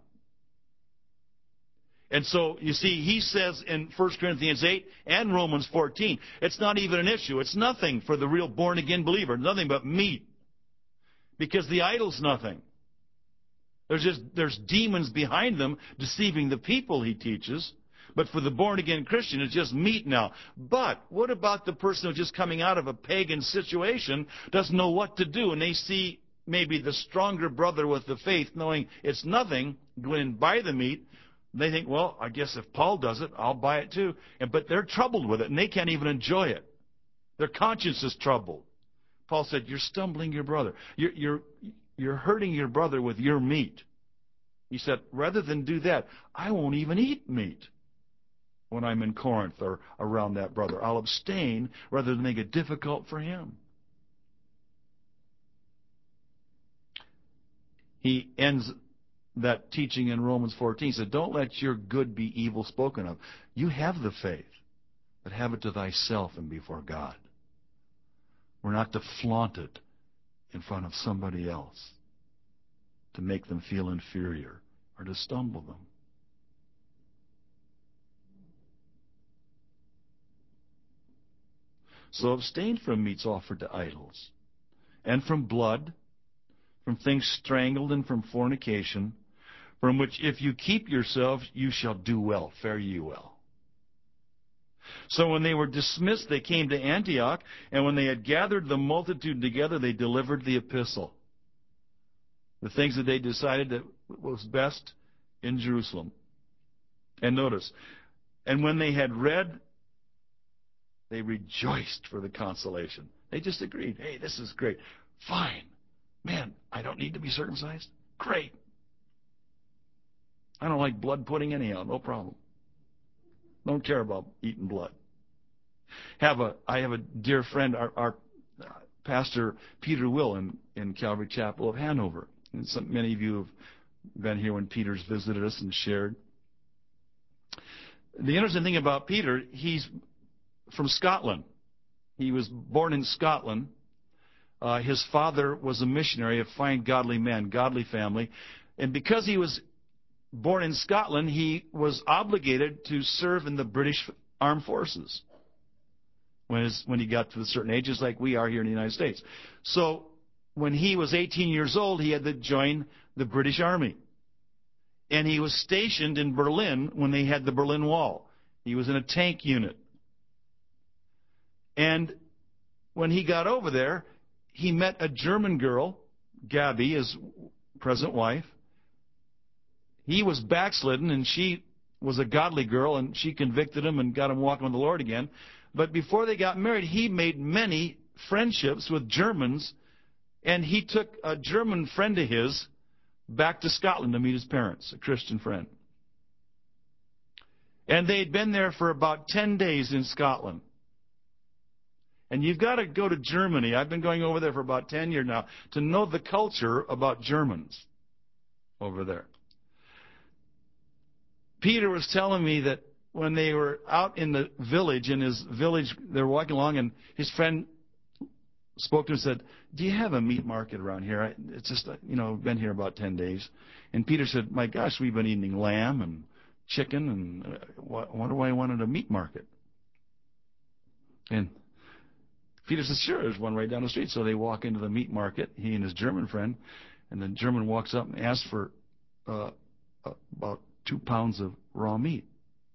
And so, you see, he says in 1 Corinthians 8 and Romans 14, it's not even an issue. It's nothing for the real born-again believer. Nothing but meat. Because the idol's nothing. There's demons behind them deceiving the people, he teaches. But for the born-again Christian, it's just meat now. But what about the person who's just coming out of a pagan situation, doesn't know what to do, and they see maybe the stronger brother with the faith, knowing it's nothing, go in and buy the meat. They think, well, I guess if Paul does it, I'll buy it too. But they're troubled with it, and they can't even enjoy it. Their conscience is troubled. Paul said, you're stumbling your brother. You're hurting your brother with your meat. He said, rather than do that, I won't even eat meat when I'm in Corinth or around that brother. I'll abstain rather than make it difficult for him. He ends that teaching in Romans 14. He said, don't let your good be evil spoken of. You have the faith, but have it to thyself and before God. We're not to flaunt it in front of somebody else to make them feel inferior or to stumble them. So abstain from meats offered to idols, and from blood, from things strangled, and from fornication, from which if you keep yourselves, you shall do well, fare ye well. So when they were dismissed, they came to Antioch, and when they had gathered the multitude together, they delivered the epistle. The things that they decided that was best in Jerusalem. And notice, and when they had read, they rejoiced for the consolation. They just agreed, hey, this is great. Fine. Man, I don't need to be circumcised. Great. I don't like blood pudding anyhow. No problem. Don't care about eating blood. I have a dear friend, our pastor Peter Will in Calvary Chapel of Hanover. And many of you have been here when Peter's visited us and shared. The interesting thing about Peter, he's from Scotland. He was born in Scotland. His father was a missionary, a fine, godly man, godly family. And because he was born in Scotland, he was obligated to serve in the British Armed Forces when he got to a certain age, just like we are here in the United States. So when he was 18 years old, he had to join the British Army. And he was stationed in Berlin when they had the Berlin Wall. He was in a tank unit. And when he got over there, he met a German girl, Gabby, his present wife. He was backslidden, and she was a godly girl, and she convicted him and got him walking with the Lord again. But before they got married, he made many friendships with Germans, and he took a German friend of his back to Scotland to meet his parents, a Christian friend. And they'd been there for about 10 days in Scotland. And you've got to go to Germany. I've been going over there for about 10 years now to know the culture about Germans over there. Peter was telling me that when they were out in the village, they were walking along, and his friend spoke to him and said, do you have a meat market around here? It's just, been here about 10 days. And Peter said, my gosh, we've been eating lamb and chicken, and wonder why I wanted a meat market. And Peter says, sure, there's one right down the street. So they walk into the meat market, he and his German friend, and the German walks up and asks for about 2 pounds of raw meat.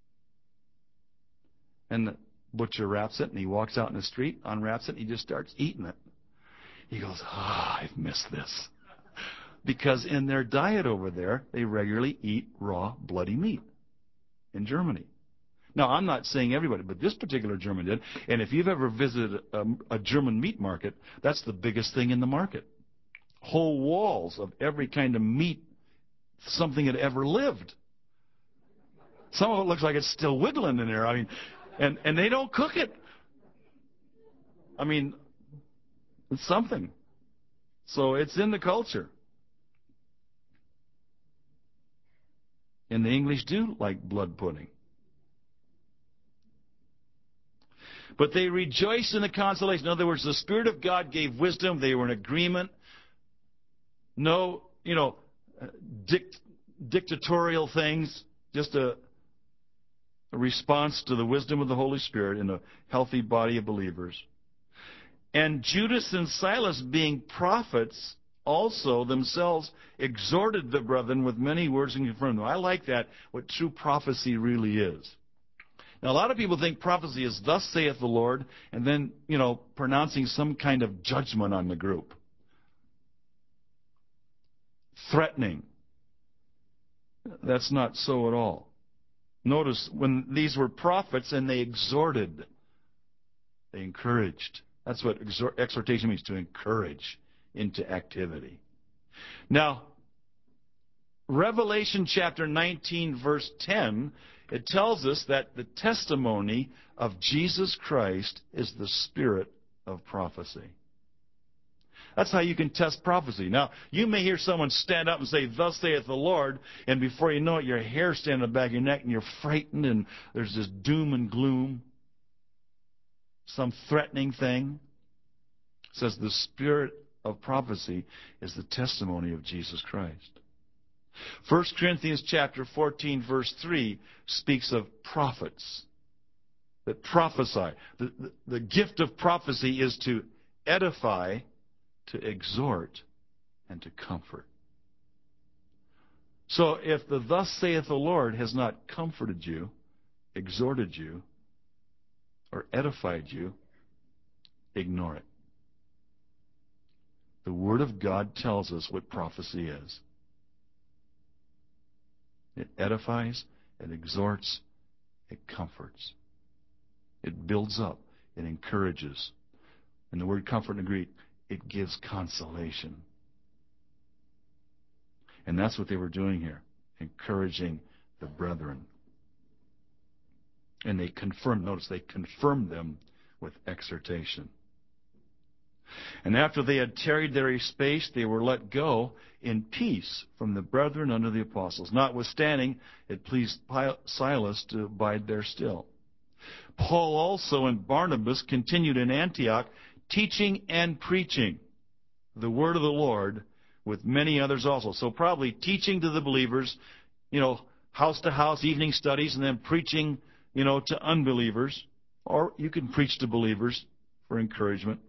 And the butcher wraps it, and he walks out in the street, unwraps it, and he just starts eating it. He goes, I've missed this. Because in their diet over there, they regularly eat raw, bloody meat in Germany. Now, I'm not saying everybody, but this particular German did. And if you've ever visited a German meat market, that's the biggest thing in the market. Whole walls of every kind of meat, something that ever lived. Some of it looks like it's still wiggling in there. And they don't cook it. It's something. So it's in the culture. And the English do like blood pudding. But they rejoiced in the consolation. In other words, the Spirit of God gave wisdom. They were in agreement. No, dictatorial things. Just a response to the wisdom of the Holy Spirit in a healthy body of believers. And Judas and Silas, being prophets, also themselves exhorted the brethren with many words and confirmed them. I like that, what true prophecy really is. Now, a lot of people think prophecy is, thus saith the Lord, and then, pronouncing some kind of judgment on the group. Threatening. That's not so at all. Notice, when these were prophets and they exhorted, they encouraged. That's what exhortation means, to encourage into activity. Now, Revelation chapter 19, verse 10, it tells us that the testimony of Jesus Christ is the spirit of prophecy. That's how you can test prophecy. Now, you may hear someone stand up and say, thus saith the Lord, and before you know it, your hair's standing on the back of your neck, and you're frightened, and there's this doom and gloom, some threatening thing. It says the spirit of prophecy is the testimony of Jesus Christ. 1 Corinthians chapter 14, verse 3 speaks of prophets that prophesy. The gift of prophecy is to edify, to exhort, and to comfort. So if the thus saith the Lord has not comforted you, exhorted you, or edified you, ignore it. The Word of God tells us what prophecy is. It edifies, it exhorts, it comforts. It builds up, it encourages. And the word comfort in the Greek, it gives consolation. And that's what they were doing here, encouraging the brethren. And they confirmed, notice, they confirmed them with exhortation. And after they had tarried there a space, they were let go in peace from the brethren unto the apostles. Notwithstanding, it pleased Silas to abide there still. Paul also and Barnabas continued in Antioch, teaching and preaching the word of the Lord with many others also. So probably teaching to the believers, house to house, evening studies, and then preaching, to unbelievers. Or you can preach to believers for encouragement.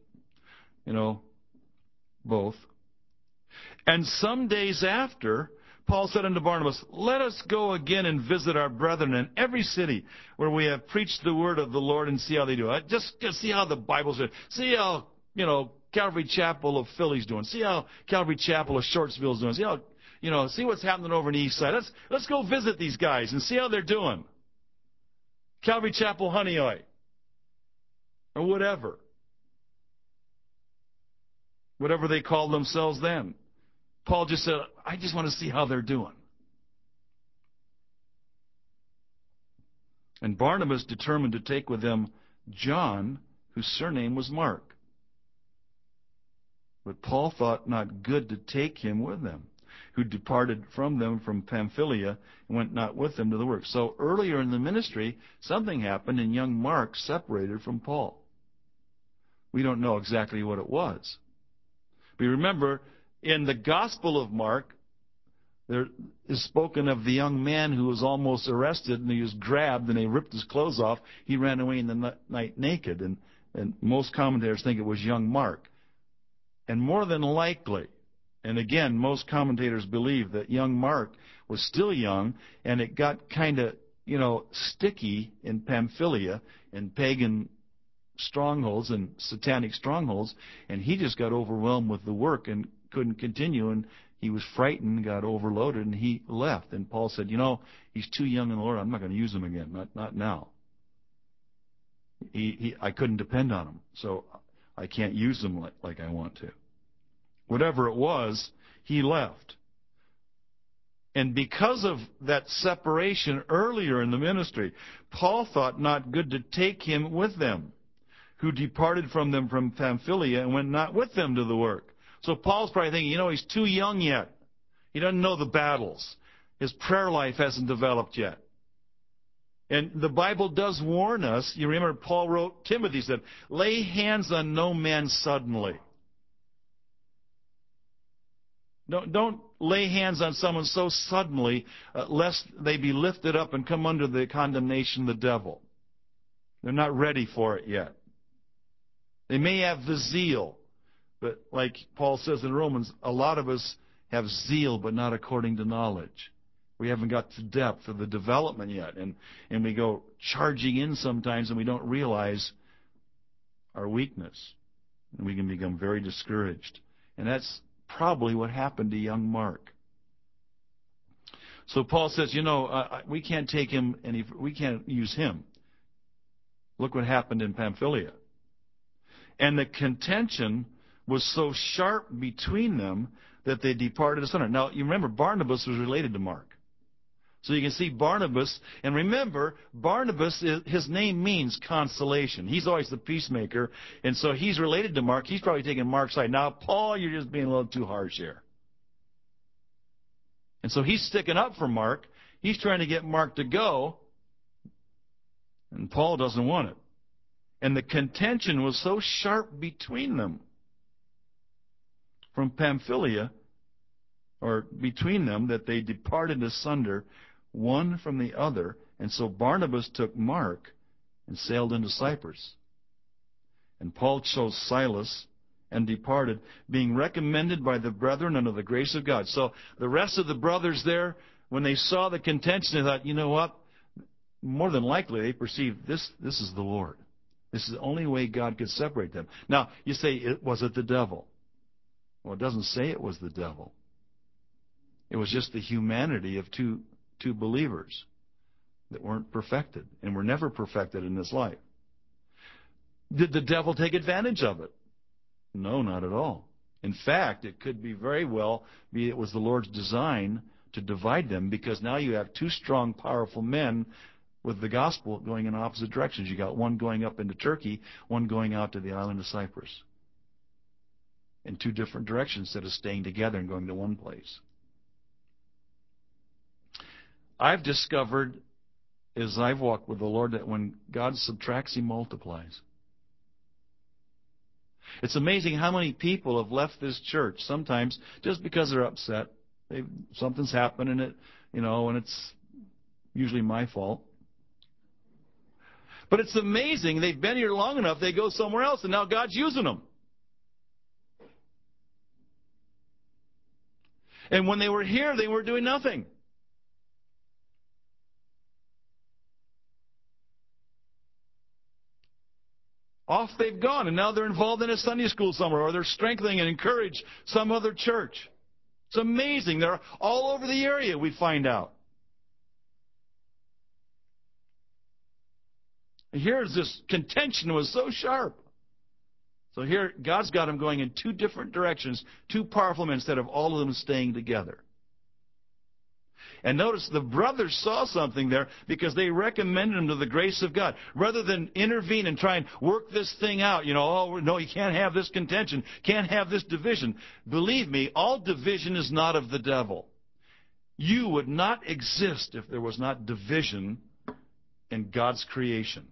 Both. And some days after, Paul said unto Barnabas, let us go again and visit our brethren in every city where we have preached the word of the Lord and see how they do. Just see how the Bible's doing. See how, Calvary Chapel of Philly's doing. See how Calvary Chapel of Shortsville's doing. See how, see what's happening over in the east side. Let's go visit these guys and see how they're doing. Calvary Chapel Honeoye. Or whatever. Whatever they called themselves then. Paul just said, I just want to see how they're doing. And Barnabas determined to take with them John, whose surname was Mark. But Paul thought not good to take him with them, who departed from them from Pamphylia and went not with them to the work. So earlier in the ministry, something happened and young Mark separated from Paul. We don't know exactly what it was. But remember, in the Gospel of Mark, there is spoken of the young man who was almost arrested and he was grabbed and they ripped his clothes off. He ran away in the night naked. And most commentators think it was young Mark. And more than likely, and again, most commentators believe that young Mark was still young and it got kind of, sticky in Pamphylia and pagan strongholds and satanic strongholds, and he just got overwhelmed with the work and couldn't continue, and he was frightened, got overloaded, and he left. And Paul said, he's too young in the Lord. I'm not going to use him again, not now. I couldn't depend on him, so I can't use him like I want to. Whatever it was, he left. And because of that separation earlier in the ministry, Paul thought not good to take him with them, who departed from them from Pamphylia and went not with them to the work. So Paul's probably thinking, he's too young yet. He doesn't know the battles. His prayer life hasn't developed yet. And the Bible does warn us. You remember Paul wrote, Timothy said, lay hands on no man suddenly. Don't lay hands on someone so suddenly, lest they be lifted up and come under the condemnation of the devil. They're not ready for it yet. They may have the zeal, but like Paul says in Romans, a lot of us have zeal, but not according to knowledge. We haven't got to depth of the development yet, and we go charging in sometimes, and we don't realize our weakness, and we can become very discouraged. And that's probably what happened to young Mark. So Paul says, we can't take him, we can't use him. Look what happened in Pamphylia. And the contention was so sharp between them that they departed asunder. Now, you remember, Barnabas was related to Mark. So you can see Barnabas, and remember, Barnabas, his name means consolation. He's always the peacemaker, and so he's related to Mark. He's probably taking Mark's side. Now, Paul, you're just being a little too harsh here. And so he's sticking up for Mark. He's trying to get Mark to go, and Paul doesn't want it. And the contention was so sharp between them from Pamphylia, or between them, that they departed asunder, one from the other. And so Barnabas took Mark and sailed into Cyprus. And Paul chose Silas and departed, being recommended by the brethren unto the grace of God. So the rest of the brothers there, when they saw the contention, they thought, you know what? More than likely, they perceived this is the Lord. This is the only way God could separate them. Now, you say, was it the devil? Well, it doesn't say it was the devil. It was just the humanity of two believers that weren't perfected and were never perfected in this life. Did the devil take advantage of it? No, not at all. In fact, it could be very well be it was the Lord's design to divide them, because now you have two strong, powerful men with the gospel going in opposite directions. You got one going up into Turkey, one going out to the island of Cyprus. In two different directions instead of staying together and going to one place. I've discovered, as I've walked with the Lord, that when God subtracts, He multiplies. It's amazing how many people have left this church, sometimes just because they're upset. Something's happened in it, and it's usually my fault. But it's amazing. They've been here long enough, they go somewhere else, and now God's using them. And when they were here, they were doing nothing. Off they've gone, and now they're involved in a Sunday school somewhere, or they're strengthening and encourage some other church. It's amazing. They're all over the area, we find out. And here's this contention was so sharp. So here, God's got them going in two different directions, two powerful men, instead of all of them staying together. And notice the brothers saw something there because they recommended him to the grace of God. Rather than intervene and try and work this thing out, oh, no, you can't have this contention, can't have this division. Believe me, all division is not of the devil. You would not exist if there was not division in God's creation.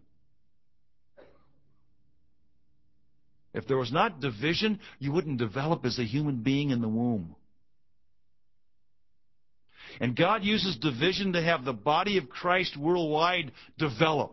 If there was not division, you wouldn't develop as a human being in the womb. And God uses division to have the body of Christ worldwide develop.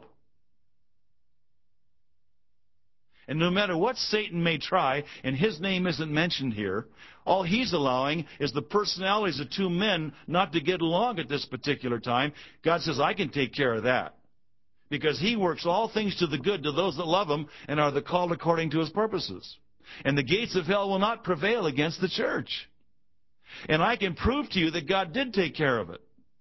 And no matter what Satan may try, and his name isn't mentioned here, all he's allowing is the personalities of two men not to get along at this particular time. God says, I can take care of that. Because He works all things to the good to those that love Him and are the called according to His purposes. And the gates of hell will not prevail against the church. And I can prove to you that God did take care of it.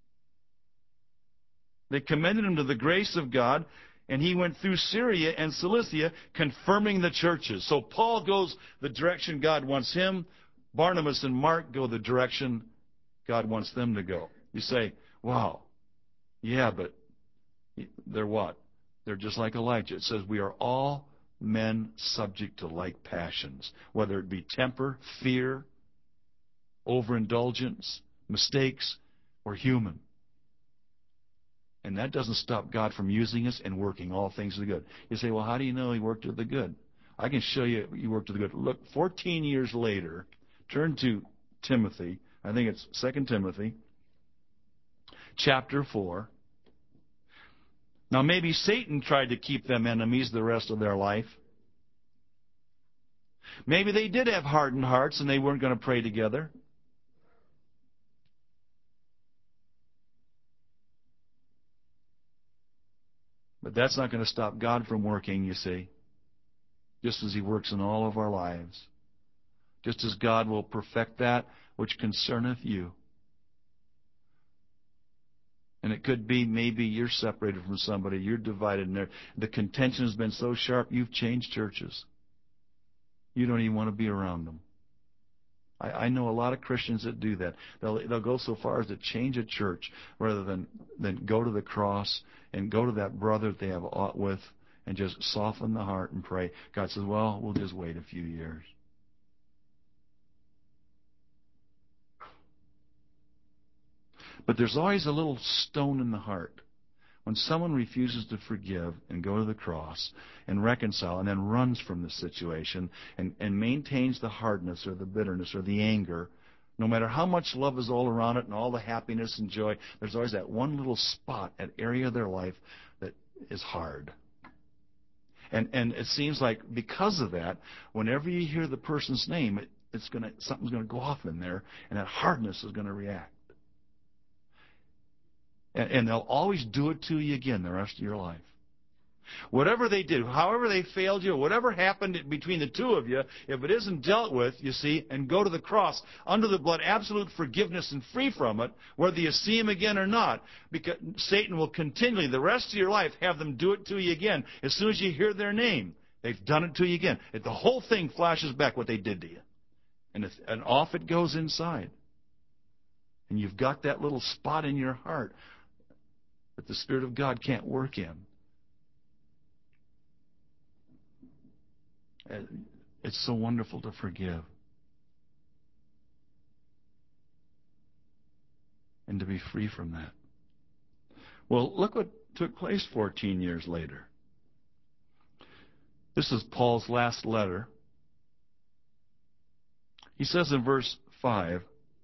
They commended him to the grace of God, and he went through Syria and Cilicia, confirming the churches. So Paul goes the direction God wants him. Barnabas and Mark go the direction God wants them to go. You say, wow, yeah, but they're what? They're just like Elijah. It says we are all men subject to like passions, whether it be temper, fear, overindulgence, mistakes. We're human. And that doesn't stop God from using us and working all things to the good. You say, well, how do you know He worked to the good? I can show you He worked to the good. Look, 14 years later, turn to Timothy. I think it's 2 Timothy, chapter 4. Now, maybe Satan tried to keep them enemies the rest of their life. Maybe they did have hardened hearts and they weren't going to pray together. But that's not going to stop God from working, you see, just as He works in all of our lives. Just as God will perfect that which concerneth you. And it could be maybe you're separated from somebody, you're divided, and the contention has been so sharp you've changed churches. You don't even want to be around them. I know a lot of Christians that do that. They'll go so far as to change a church rather than go to the cross and go to that brother that they have aught with and just soften the heart and pray. God says, well, we'll just wait a few years. But there's always a little stone in the heart. When someone refuses to forgive and go to the cross and reconcile and then runs from the situation and maintains the hardness or the bitterness or the anger, no matter how much love is all around it and all the happiness and joy, there's always that one little spot, an area of their life that is hard. And it seems like because of that, whenever you hear the person's name, something's going to go off in there, and that hardness is going to react. And they'll always do it to you again the rest of your life. Whatever they did, however they failed you, whatever happened between the two of you, if it isn't dealt with, you see, and go to the cross, under the blood, absolute forgiveness and free from it, whether you see him again or not, because Satan will continually, the rest of your life, have them do it to you again. As soon as you hear their name, they've done it to you again. The whole thing flashes back what they did to you. And off it goes inside. And you've got that little spot in your heart that the Spirit of God can't work in. It's so wonderful to forgive. And to be free from that. Well, look what took place 14 years later. This is Paul's last letter. He says in verse 5,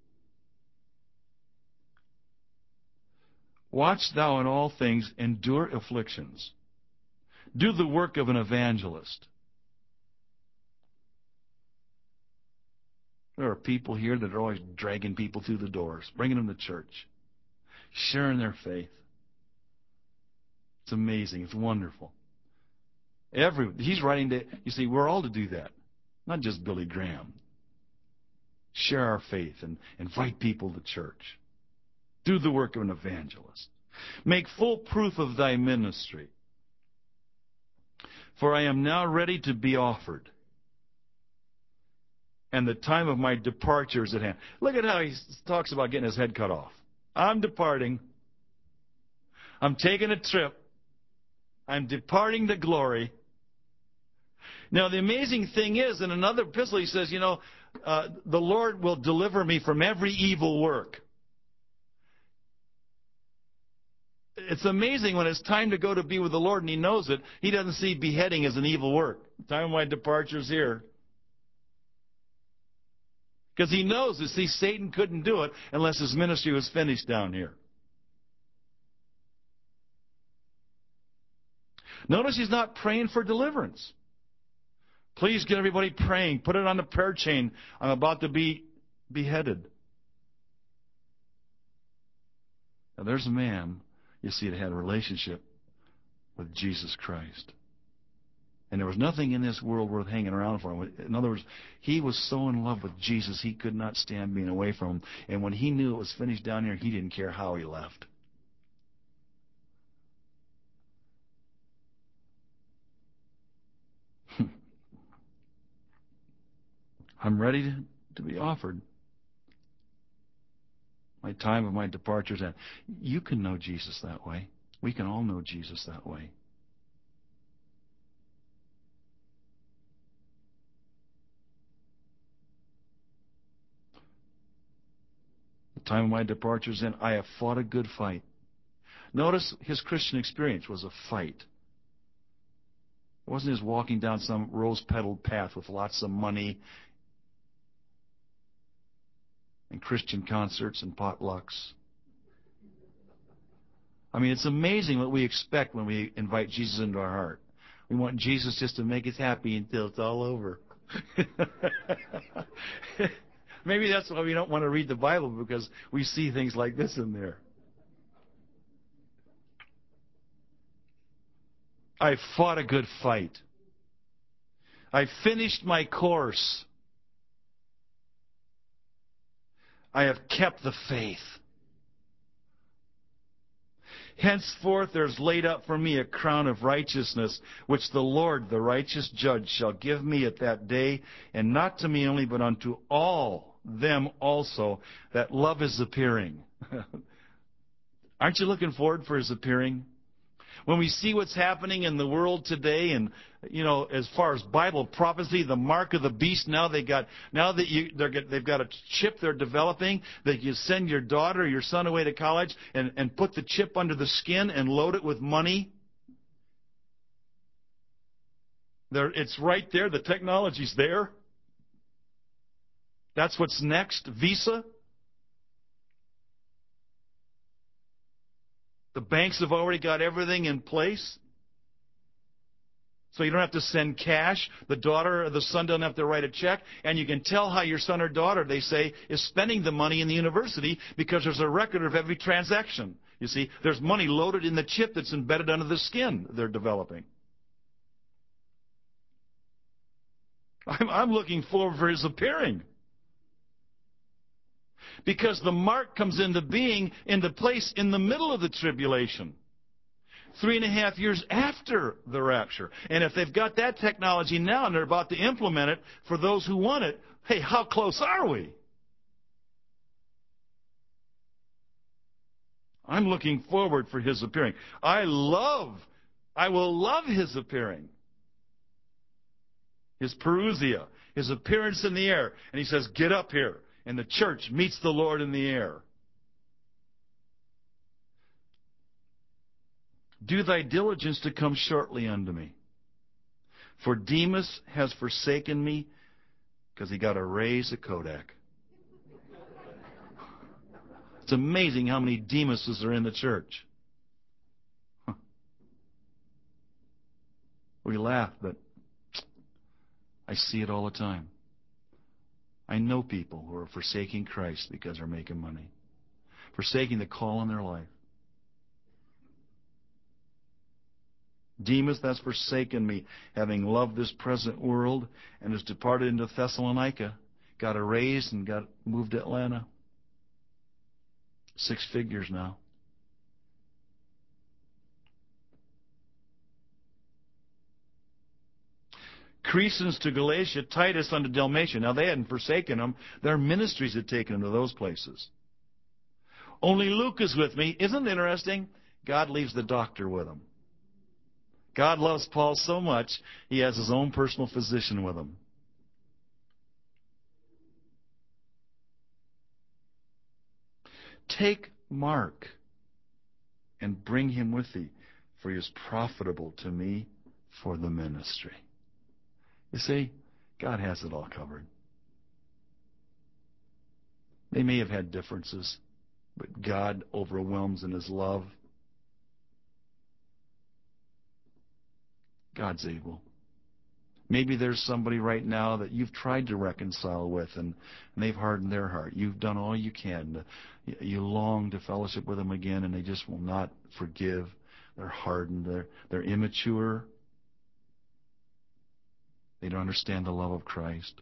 "Watch thou in all things, endure afflictions. Do the work of an evangelist." There are people here that are always dragging people through the doors, bringing them to church, sharing their faith. It's amazing. It's wonderful. He's writing to, you see, we're all to do that. Not just Billy Graham. Share our faith and invite people to church. Do the work of an evangelist. Make full proof of thy ministry. For I am now ready to be offered, and the time of my departure is at hand. Look at how he talks about getting his head cut off. I'm departing. I'm taking a trip. I'm departing to glory. Now, the amazing thing is, in another epistle, he says, the Lord will deliver me from every evil work. It's amazing when it's time to go to be with the Lord and he knows it, he doesn't see beheading as an evil work. The time of my departure is here. Because he knows, you see, Satan couldn't do it unless his ministry was finished down here. Notice he's not praying for deliverance. Please get everybody praying. Put it on the prayer chain. I'm about to be beheaded. Now there's a man, you see, that had a relationship with Jesus Christ. And there was nothing in this world worth hanging around for him. In other words, he was so in love with Jesus, he could not stand being away from him. And when he knew it was finished down here, he didn't care how he left. I'm ready to be offered. My time of my departure is at. You can know Jesus that way. We can all know Jesus that way. The time of my departure is in. I have fought a good fight. Notice his Christian experience was a fight. It wasn't his walking down some rose-petaled path with lots of money and Christian concerts and potlucks. I mean, it's amazing what we expect when we invite Jesus into our heart. We want Jesus just to make us happy until it's all over. Maybe that's why we don't want to read the Bible, because we see things like this in there. I fought a good fight. I finished my course. I have kept the faith. Henceforth there is laid up for me a crown of righteousness, which the Lord, the righteous judge, shall give me at that day, and not to me only, but unto all them also that love his appearing. Aren't you looking forward for his appearing? When we see what's happening in the world today, and as far as Bible prophecy, the mark of the beast, they've got a chip they're developing that you send your daughter or your son away to college and put the chip under the skin and load it with money. It's right there. The technology's there. That's what's next. Visa. The banks have already got everything in place. So you don't have to send cash. The daughter or the son doesn't have to write a check. And you can tell how your son or daughter, they say, is spending the money in the university because there's a record of every transaction. You see, there's money loaded in the chip that's embedded under the skin they're developing. I'm looking forward for his appearing. Because the mark comes into being, into place in the middle of the tribulation. 3.5 years after the rapture. And if they've got that technology now and they're about to implement it for those who want it, hey, how close are we? I'm looking forward for his appearing. I will love his appearing. His parousia, his appearance in the air. And he says, get up here. And the church meets the Lord in the air. Do thy diligence to come shortly unto me. For Demas has forsaken me, because he got a raise at Kodak. It's amazing how many Demases are in the church. We laugh, but I see it all the time. I know people who are forsaking Christ because they're making money, forsaking the call in their life. Demas has forsaken me, having loved this present world, and has departed into Thessalonica, got a raise and got moved to Atlanta. 6 figures now. Crescens to Galatia, Titus unto Dalmatia. Now they hadn't forsaken them. Their ministries had taken them to those places. Only Luke is with me. Isn't it interesting? God leaves the doctor with him. God loves Paul so much, he has his own personal physician with him. Take Mark and bring him with thee, for he is profitable to me for the ministry. You see, God has it all covered. They may have had differences, but God overwhelms in his love. God's able. Maybe there's somebody right now that you've tried to reconcile with, and they've hardened their heart. You've done all you can. You long to fellowship with them again, and they just will not forgive. They're hardened. They're immature. They don't understand the love of Christ.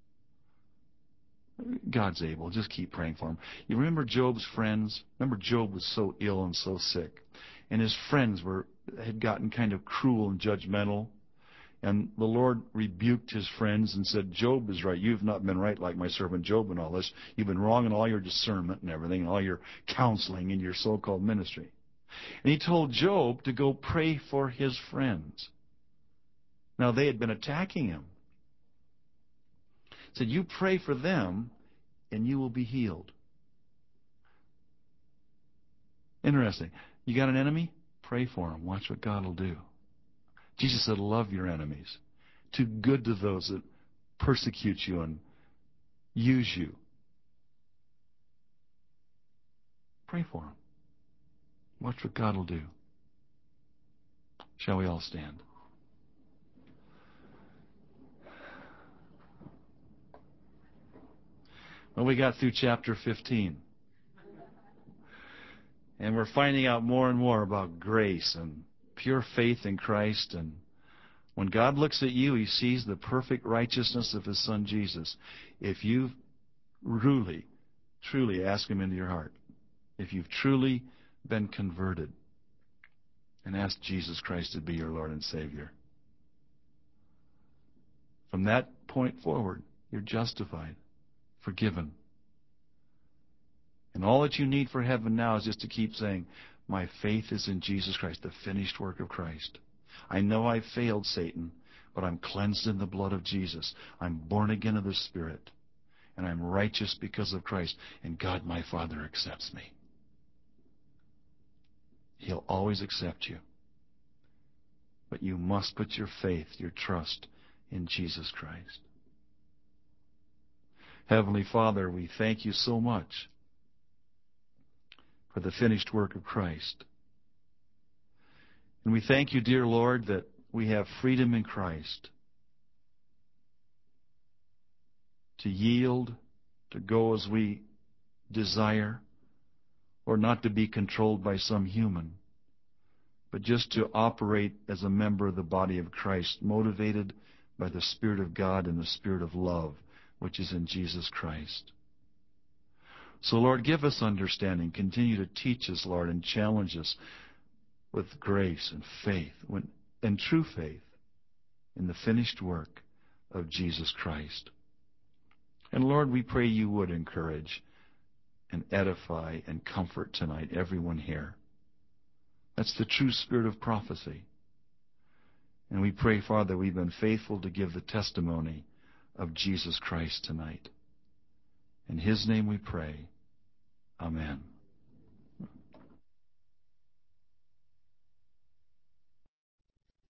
God's able. Just keep praying for them. You remember Job's friends? Remember Job was so ill and so sick. And his friends had gotten kind of cruel and judgmental. And the Lord rebuked his friends and said, Job is right. You've not been right like my servant Job and all this. You've been wrong in all your discernment and everything, and all your counseling and your so-called ministry. And he told Job to go pray for his friends. Now, they had been attacking him. He said, you pray for them, and you will be healed. Interesting. You got an enemy? Pray for him. Watch what God will do. Jesus said, love your enemies. Do good to those that persecute you and use you. Pray for them. Watch what God will do. Shall we all stand? Well, we got through chapter 15. And we're finding out more and more about grace and pure faith in Christ. And when God looks at you, he sees the perfect righteousness of his Son Jesus. If you've truly asked him into your heart, if you've truly been converted and asked Jesus Christ to be your Lord and Savior, from that point forward, you're justified, forgiven. And all that you need for heaven now is just to keep saying, my faith is in Jesus Christ, the finished work of Christ. I know I failed Satan, but I'm cleansed in the blood of Jesus. I'm born again of the Spirit. And I'm righteous because of Christ. And God, my Father, accepts me. He'll always accept you. But you must put your faith, your trust in Jesus Christ. Heavenly Father, we thank you so much for the finished work of Christ. And we thank you, dear Lord, that we have freedom in Christ to yield, to go as we desire, or not to be controlled by some human, but just to operate as a member of the body of Christ, motivated by the Spirit of God and the Spirit of love, which is in Jesus Christ. So, Lord, give us understanding. Continue to teach us, Lord, and challenge us with grace and faith, and true faith in the finished work of Jesus Christ. And, Lord, we pray you would encourage and edify and comfort tonight everyone here. That's the true spirit of prophecy. And we pray, Father, we've been faithful to give the testimony of Jesus Christ tonight. In His name we pray. Amen.